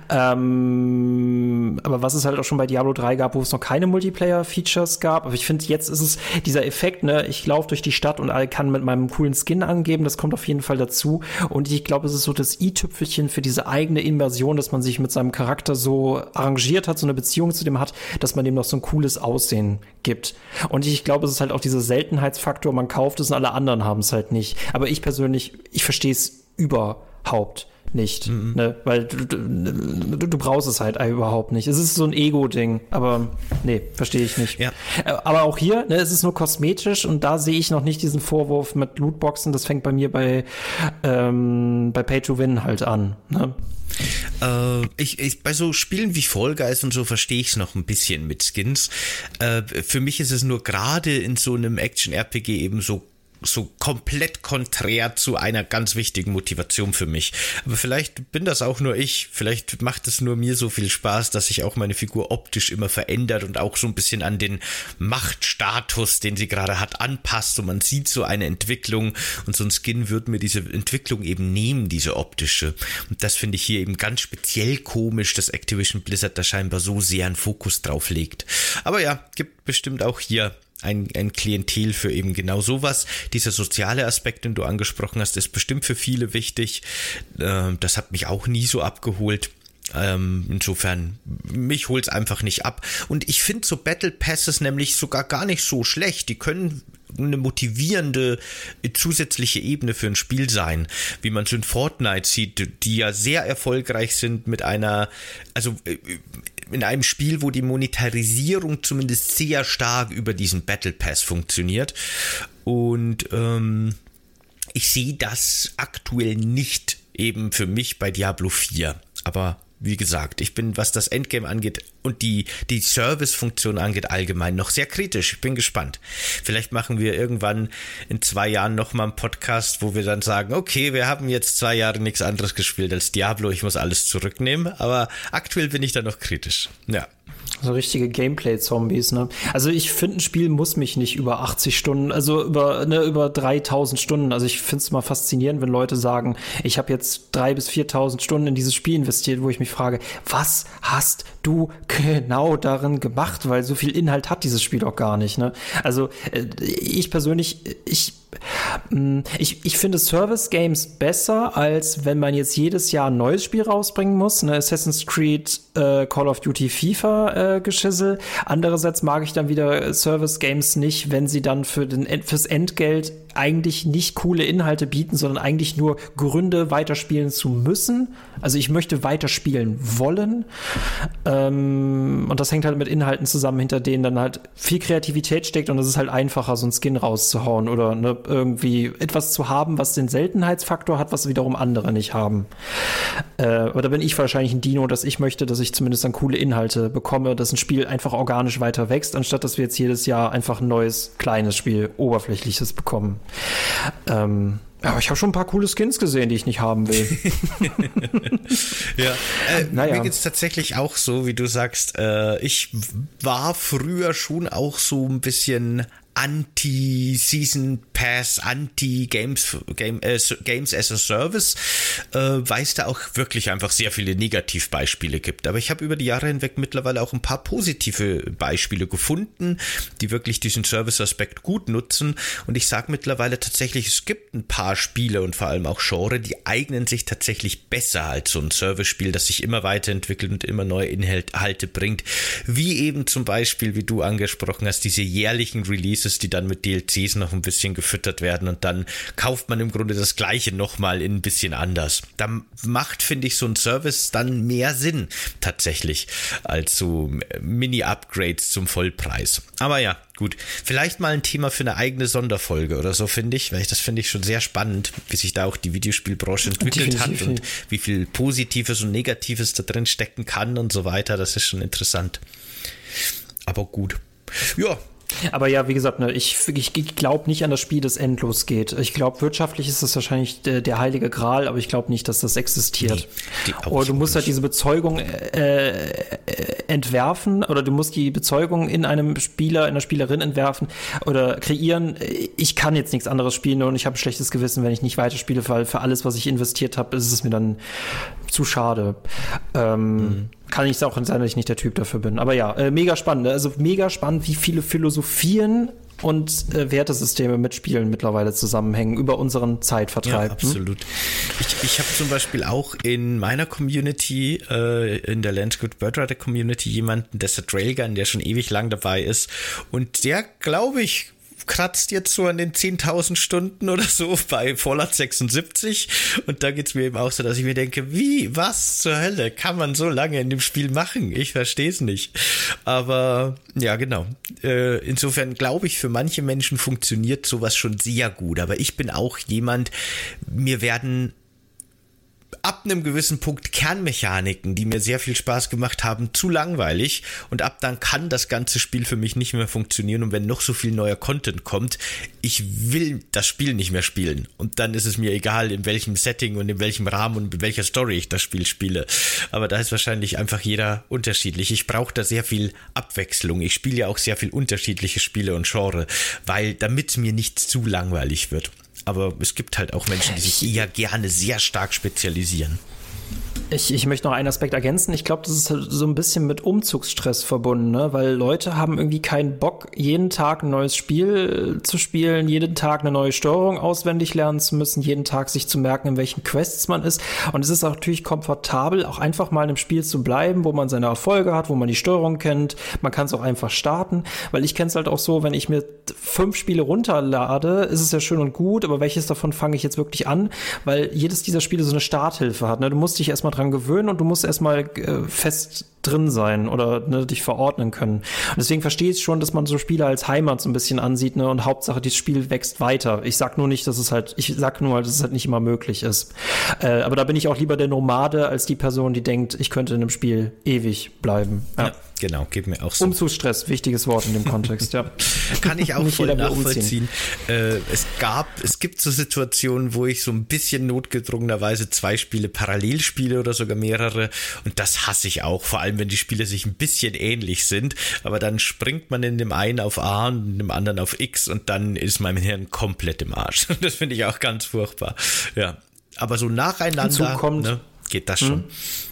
Ähm, aber was es halt auch schon bei Diablo drei gab, wo es noch keine Multiplayer-Features gab. Aber ich finde, jetzt ist es dieser Effekt, ne, ich laufe durch die Stadt und kann mit meinem coolen Skin angeben, das kommt auf jeden Fall dazu. Und ich glaube, es ist so das i-Tüpfelchen für diese eigene Immersion, dass man sich mit seinem Charakter so arrangiert hat, so eine Beziehung zu dem hat, dass man dem noch so ein cooles Aussehen gibt. Und ich glaube, es ist halt auch dieser Seltenheitsfaktor, man kauft es und alle anderen haben es halt nicht. Aber ich persönlich, ich verstehe es überhaupt nicht, mhm. ne? Weil du, du, du brauchst es halt überhaupt nicht. Es ist so ein Ego-Ding, aber nee, verstehe ich nicht. Ja. Aber auch hier, ne, es ist nur kosmetisch und da sehe ich noch nicht diesen Vorwurf mit Lootboxen. Das fängt bei mir bei, ähm, bei Pay to Win halt an, ne? Äh, ich, ich, bei so Spielen wie Fall Guys und so verstehe ich es noch ein bisschen mit Skins. Äh, für mich ist es nur gerade in so einem Action-R P G eben so so komplett konträr zu einer ganz wichtigen Motivation für mich. Aber vielleicht bin das auch nur ich. Vielleicht macht es nur mir so viel Spaß, dass sich auch meine Figur optisch immer verändert und auch so ein bisschen an den Machtstatus, den sie gerade hat, anpasst. Und man sieht so eine Entwicklung und so ein Skin wird mir diese Entwicklung eben nehmen, diese optische. Und das finde ich hier eben ganz speziell komisch, dass Activision Blizzard da scheinbar so sehr einen Fokus drauf legt. Aber ja, gibt bestimmt auch hier Ein, ein Klientel für eben genau sowas. Dieser soziale Aspekt, den du angesprochen hast, ist bestimmt für viele wichtig. Äh, das hat mich auch nie so abgeholt. Ähm, insofern, mich holt's einfach nicht ab. Und ich finde so Battle Passes nämlich sogar gar nicht so schlecht. Die können eine motivierende zusätzliche Ebene für ein Spiel sein, wie man es in Fortnite sieht, die ja sehr erfolgreich sind mit einer, also in einem Spiel, wo die Monetarisierung zumindest sehr stark über diesen Battle Pass funktioniert. Und ähm, ich sehe das aktuell nicht eben für mich bei Diablo vier. Aber wie gesagt, ich bin, was das Endgame angeht und die, die Service-Funktion angeht, allgemein noch sehr kritisch. Ich bin gespannt. Vielleicht machen wir irgendwann in zwei Jahren nochmal einen Podcast, wo wir dann sagen, okay, wir haben jetzt zwei Jahre nichts anderes gespielt als Diablo, ich muss alles zurücknehmen. Aber aktuell bin ich da noch kritisch. Ja. So richtige Gameplay-Zombies, ne? Also ich finde, ein Spiel muss mich nicht über achtzig Stunden, also über, ne, über dreitausend Stunden. Also ich finde es mal faszinierend, wenn Leute sagen, ich habe jetzt dreitausend bis viertausend Stunden in dieses Spiel investiert, wo ich mich frage, was hast du genau darin gemacht? Weil so viel Inhalt hat dieses Spiel auch gar nicht, ne? Also ich persönlich, ich Ich, ich finde Service-Games besser, als wenn man jetzt jedes Jahr ein neues Spiel rausbringen muss. Ne? Assassin's Creed, äh, Call of Duty, FIFA äh, Geschissel. Andererseits mag ich dann wieder Service-Games nicht, wenn sie dann für den, fürs Entgelt eigentlich nicht coole Inhalte bieten, sondern eigentlich nur Gründe, weiterspielen zu müssen. Also ich möchte weiterspielen wollen. Ähm, und das hängt halt mit Inhalten zusammen, hinter denen dann halt viel Kreativität steckt und es ist halt einfacher, so einen Skin rauszuhauen oder ne, irgendwie etwas zu haben, was den Seltenheitsfaktor hat, was wiederum andere nicht haben. Äh, aber da bin ich wahrscheinlich ein Dino, dass ich möchte, dass ich zumindest dann coole Inhalte bekomme, dass ein Spiel einfach organisch weiter wächst, anstatt dass wir jetzt jedes Jahr einfach ein neues, kleines Spiel, oberflächliches bekommen. Ähm, aber ich habe schon ein paar coole Skins gesehen, die ich nicht haben will. ja, äh, naja. Mir geht's tatsächlich auch so, wie du sagst, äh, ich war früher schon auch so ein bisschen Anti-Season Pass, Anti-Games Game, äh, Games as a Service, äh, weil es da auch wirklich einfach sehr viele Negativbeispiele gibt. Aber ich habe über die Jahre hinweg mittlerweile auch ein paar positive Beispiele gefunden, die wirklich diesen Service-Aspekt gut nutzen. Und ich sage mittlerweile tatsächlich, es gibt ein paar Spiele und vor allem auch Genre, die eignen sich tatsächlich besser als so ein Service-Spiel, das sich immer weiterentwickelt und immer neue Inhalte bringt. Wie eben zum Beispiel, wie du angesprochen hast, diese jährlichen Releases, die dann mit D L Cs noch ein bisschen gefüttert werden und dann kauft man im Grunde das Gleiche nochmal in ein bisschen anders. Da macht, finde ich, so ein Service dann mehr Sinn tatsächlich als so Mini-Upgrades zum Vollpreis. Aber ja, gut. Vielleicht mal ein Thema für eine eigene Sonderfolge oder so, finde ich, weil ich das finde ich schon sehr spannend, wie sich da auch die Videospielbranche entwickelt hat und wie viel Positives und Negatives da drin stecken kann und so weiter. Das ist schon interessant. Aber gut. Ja. Aber ja, wie gesagt, ne, ich, ich glaube nicht an das Spiel, das endlos geht. Ich glaube, wirtschaftlich ist das wahrscheinlich der, der heilige Gral, aber ich glaube nicht, dass das existiert. Nee, oder du musst halt diese Bezeugung äh, entwerfen oder du musst die Bezeugung in einem Spieler, in einer Spielerin entwerfen oder kreieren. Ich kann jetzt nichts anderes spielen und ich habe ein schlechtes Gewissen, wenn ich nicht weiterspiele, weil für alles, was ich investiert habe, ist es mir dann zu schade. Ähm, mhm. Kann ich es auch sein, dass ich nicht der Typ dafür bin. Aber ja, äh, mega spannend. Also mega spannend, wie viele Philosophien und äh, Wertesysteme mit Spielen mittlerweile zusammenhängen über unseren Zeitvertreib. Ja, absolut. Hm? Ich, ich habe zum Beispiel auch in meiner Community, äh, in der Landscoot Birdrider Community, jemanden, der ist Railgun, der schon ewig lang dabei ist. Und der, glaube ich, kratzt jetzt so an den zehntausend Stunden oder so bei Fallout sechsundsiebzig und da geht's mir eben auch so, dass ich mir denke, wie, was zur Hölle kann man so lange in dem Spiel machen? Ich verstehe es nicht. Aber ja, genau. Äh, insofern glaube ich, für manche Menschen funktioniert sowas schon sehr gut, aber ich bin auch jemand, mir werden ab einem gewissen Punkt Kernmechaniken, die mir sehr viel Spaß gemacht haben, zu langweilig und ab dann kann das ganze Spiel für mich nicht mehr funktionieren und wenn noch so viel neuer Content kommt, ich will das Spiel nicht mehr spielen und dann ist es mir egal, in welchem Setting und in welchem Rahmen und mit welcher Story ich das Spiel spiele, aber da ist wahrscheinlich einfach jeder unterschiedlich. Ich brauche da sehr viel Abwechslung, ich spiele ja auch sehr viel unterschiedliche Spiele und Genre, weil damit mir nicht zu langweilig wird. Aber es gibt halt auch Menschen, die sich eher gerne sehr stark spezialisieren. Ich, ich möchte noch einen Aspekt ergänzen. Ich glaube, das ist halt so ein bisschen mit Umzugsstress verbunden, ne? Weil Leute haben irgendwie keinen Bock, jeden Tag ein neues Spiel zu spielen, jeden Tag eine neue Steuerung auswendig lernen zu müssen, jeden Tag sich zu merken, in welchen Quests man ist. Und es ist auch natürlich komfortabel, auch einfach mal in einem Spiel zu bleiben, wo man seine Erfolge hat, wo man die Steuerung kennt. Man kann es auch einfach starten, weil ich kenne es halt auch so, wenn ich mir fünf Spiele runterlade, ist es ja schön und gut, aber welches davon fange ich jetzt wirklich an? Weil jedes dieser Spiele so eine Starthilfe hat, ne? Du musst dich erstmal dran gewöhnen und du musst erstmal äh, fest drin sein oder ne, dich verordnen können. Und deswegen verstehe ich schon, dass man so Spiele als Heimat so ein bisschen ansieht, ne? Und Hauptsache, das Spiel wächst weiter. Ich sag nur nicht, dass es halt, ich sag nur, dass es halt nicht immer möglich ist. Äh, aber da bin ich auch lieber der Nomade als die Person, die denkt, ich könnte in einem Spiel ewig bleiben. Ja. Ja, genau, geht mir auch so. Umzugsstress, wichtiges Wort in dem Kontext, ja. Kann ich auch voll nachvollziehen. Äh, es gab, es gibt so Situationen, wo ich so ein bisschen notgedrungenerweise zwei Spiele parallel spiele oder sogar mehrere und das hasse ich auch, vor allem wenn die Spiele sich ein bisschen ähnlich sind, aber dann springt man in dem einen auf A und in dem anderen auf X und dann ist mein Hirn komplett im Arsch. Das finde ich auch ganz furchtbar. Ja, aber so nacheinander kommt, ne, geht das schon.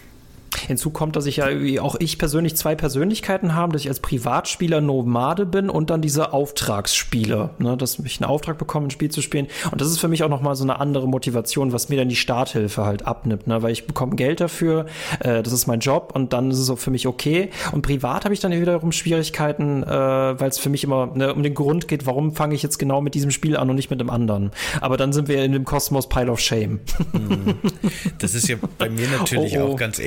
Hinzu kommt, dass ich ja auch ich persönlich zwei Persönlichkeiten habe, dass ich als Privatspieler Nomade bin und dann diese Auftragsspieler, ne, dass ich einen Auftrag bekomme, ein Spiel zu spielen. Und das ist für mich auch nochmal so eine andere Motivation, was mir dann die Starthilfe halt abnimmt, ne, weil ich bekomme Geld dafür, äh, das ist mein Job und dann ist es auch für mich okay. Und privat habe ich dann wiederum Schwierigkeiten, äh, weil es für mich immer ne, um den Grund geht, warum fange ich jetzt genau mit diesem Spiel an und nicht mit dem anderen. Aber dann sind wir in dem Kosmos Pile of Shame. Das ist ja bei mir natürlich oh, oh. auch ganz ähnlich, weil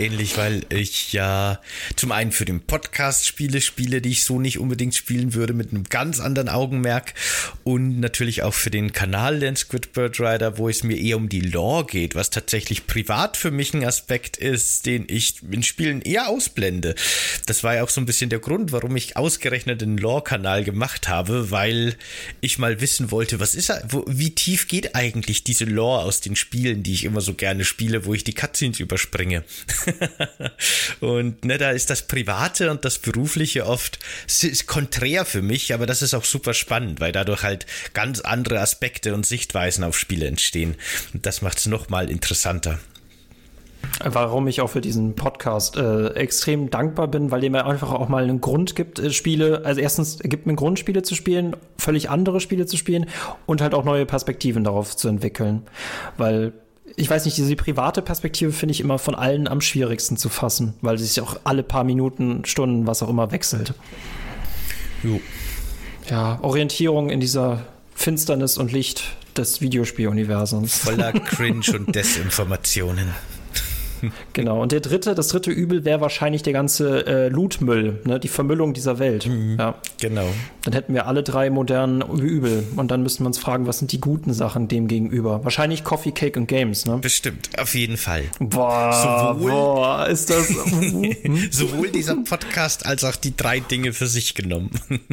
weil ich ja zum einen für den Podcast Spiele spiele, die ich so nicht unbedingt spielen würde, mit einem ganz anderen Augenmerk, und natürlich auch für den Kanal den Squidbird Rider, wo es mir eher um die Lore geht, was tatsächlich privat für mich ein Aspekt ist, den ich in Spielen eher ausblende. Das war ja auch so ein bisschen der Grund, warum ich ausgerechnet den Lore-Kanal gemacht habe, weil ich mal wissen wollte, was ist, wo, wie tief geht eigentlich diese Lore aus den Spielen, die ich immer so gerne spiele, wo ich die Cutscenes überspringe. Und ne, da ist das Private und das Berufliche oft ist konträr für mich, aber das ist auch super spannend, weil dadurch halt ganz andere Aspekte und Sichtweisen auf Spiele entstehen. Und das macht es nochmal interessanter. Warum ich auch für diesen Podcast äh, extrem dankbar bin, weil der mir einfach auch mal einen Grund gibt, äh, Spiele, also erstens gibt mir einen Grund, Spiele zu spielen, völlig andere Spiele zu spielen und halt auch neue Perspektiven darauf zu entwickeln. Weil, ich weiß nicht, diese private Perspektive finde ich immer von allen am schwierigsten zu fassen, weil sie sich auch alle paar Minuten, Stunden, was auch immer wechselt. Jo. Ja, Orientierung in dieser Finsternis und Licht des Videospieluniversums. Voller Cringe und Desinformationen. Genau, und der dritte, das dritte Übel wäre wahrscheinlich der ganze äh, Lootmüll, ne, die Vermüllung dieser Welt. Mhm, ja. Genau. Dann hätten wir alle drei modernen Übel und dann müssten wir uns fragen, was sind die guten Sachen dem gegenüber? Wahrscheinlich Coffee, Cake und Games, ne? Bestimmt, auf jeden Fall. Boah, sowohl, boah, ist das... sowohl dieser Podcast als auch die drei Dinge für sich genommen.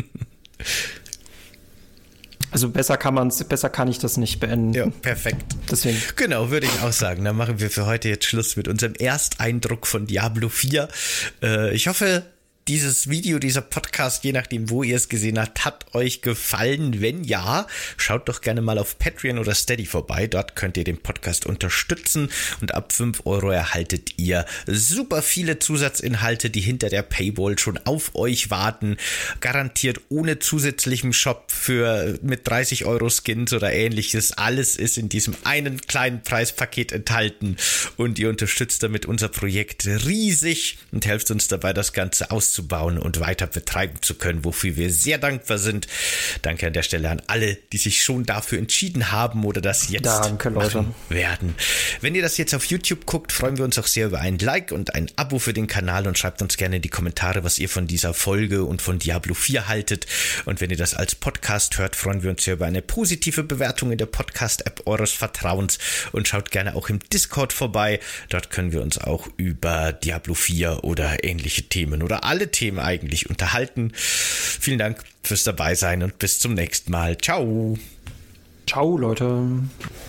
Also besser kann man's, besser kann ich das nicht beenden. Ja, perfekt. Deswegen. Genau, würde ich auch sagen. Dann machen wir für heute jetzt Schluss mit unserem Ersteindruck von Diablo vier. Äh, ich hoffe, dieses Video, dieser Podcast, je nachdem, wo ihr es gesehen habt, hat euch gefallen. Wenn ja, schaut doch gerne mal auf Patreon oder Steady vorbei. Dort könnt ihr den Podcast unterstützen und ab fünf Euro erhaltet ihr super viele Zusatzinhalte, die hinter der Paywall schon auf euch warten. Garantiert ohne zusätzlichem Shop für mit dreißig Euro Skins oder ähnliches. Alles ist in diesem einen kleinen Preispaket enthalten und ihr unterstützt damit unser Projekt riesig und helft uns dabei, das Ganze auszubauen und weiter betreiben zu können, wofür wir sehr dankbar sind. Danke an der Stelle an alle, die sich schon dafür entschieden haben oder das jetzt Danke, Leute. machen werden. Wenn ihr das jetzt auf YouTube guckt, freuen wir uns auch sehr über ein Like und ein Abo für den Kanal und schreibt uns gerne in die Kommentare, was ihr von dieser Folge und von Diablo vier haltet. Und wenn ihr das als Podcast hört, freuen wir uns sehr über eine positive Bewertung in der Podcast-App eures Vertrauens und schaut gerne auch im Discord vorbei. Dort können wir uns auch über Diablo vier oder ähnliche Themen oder alle Themen eigentlich unterhalten. Vielen Dank fürs Dabeisein und bis zum nächsten Mal. Ciao. Ciao, Leute.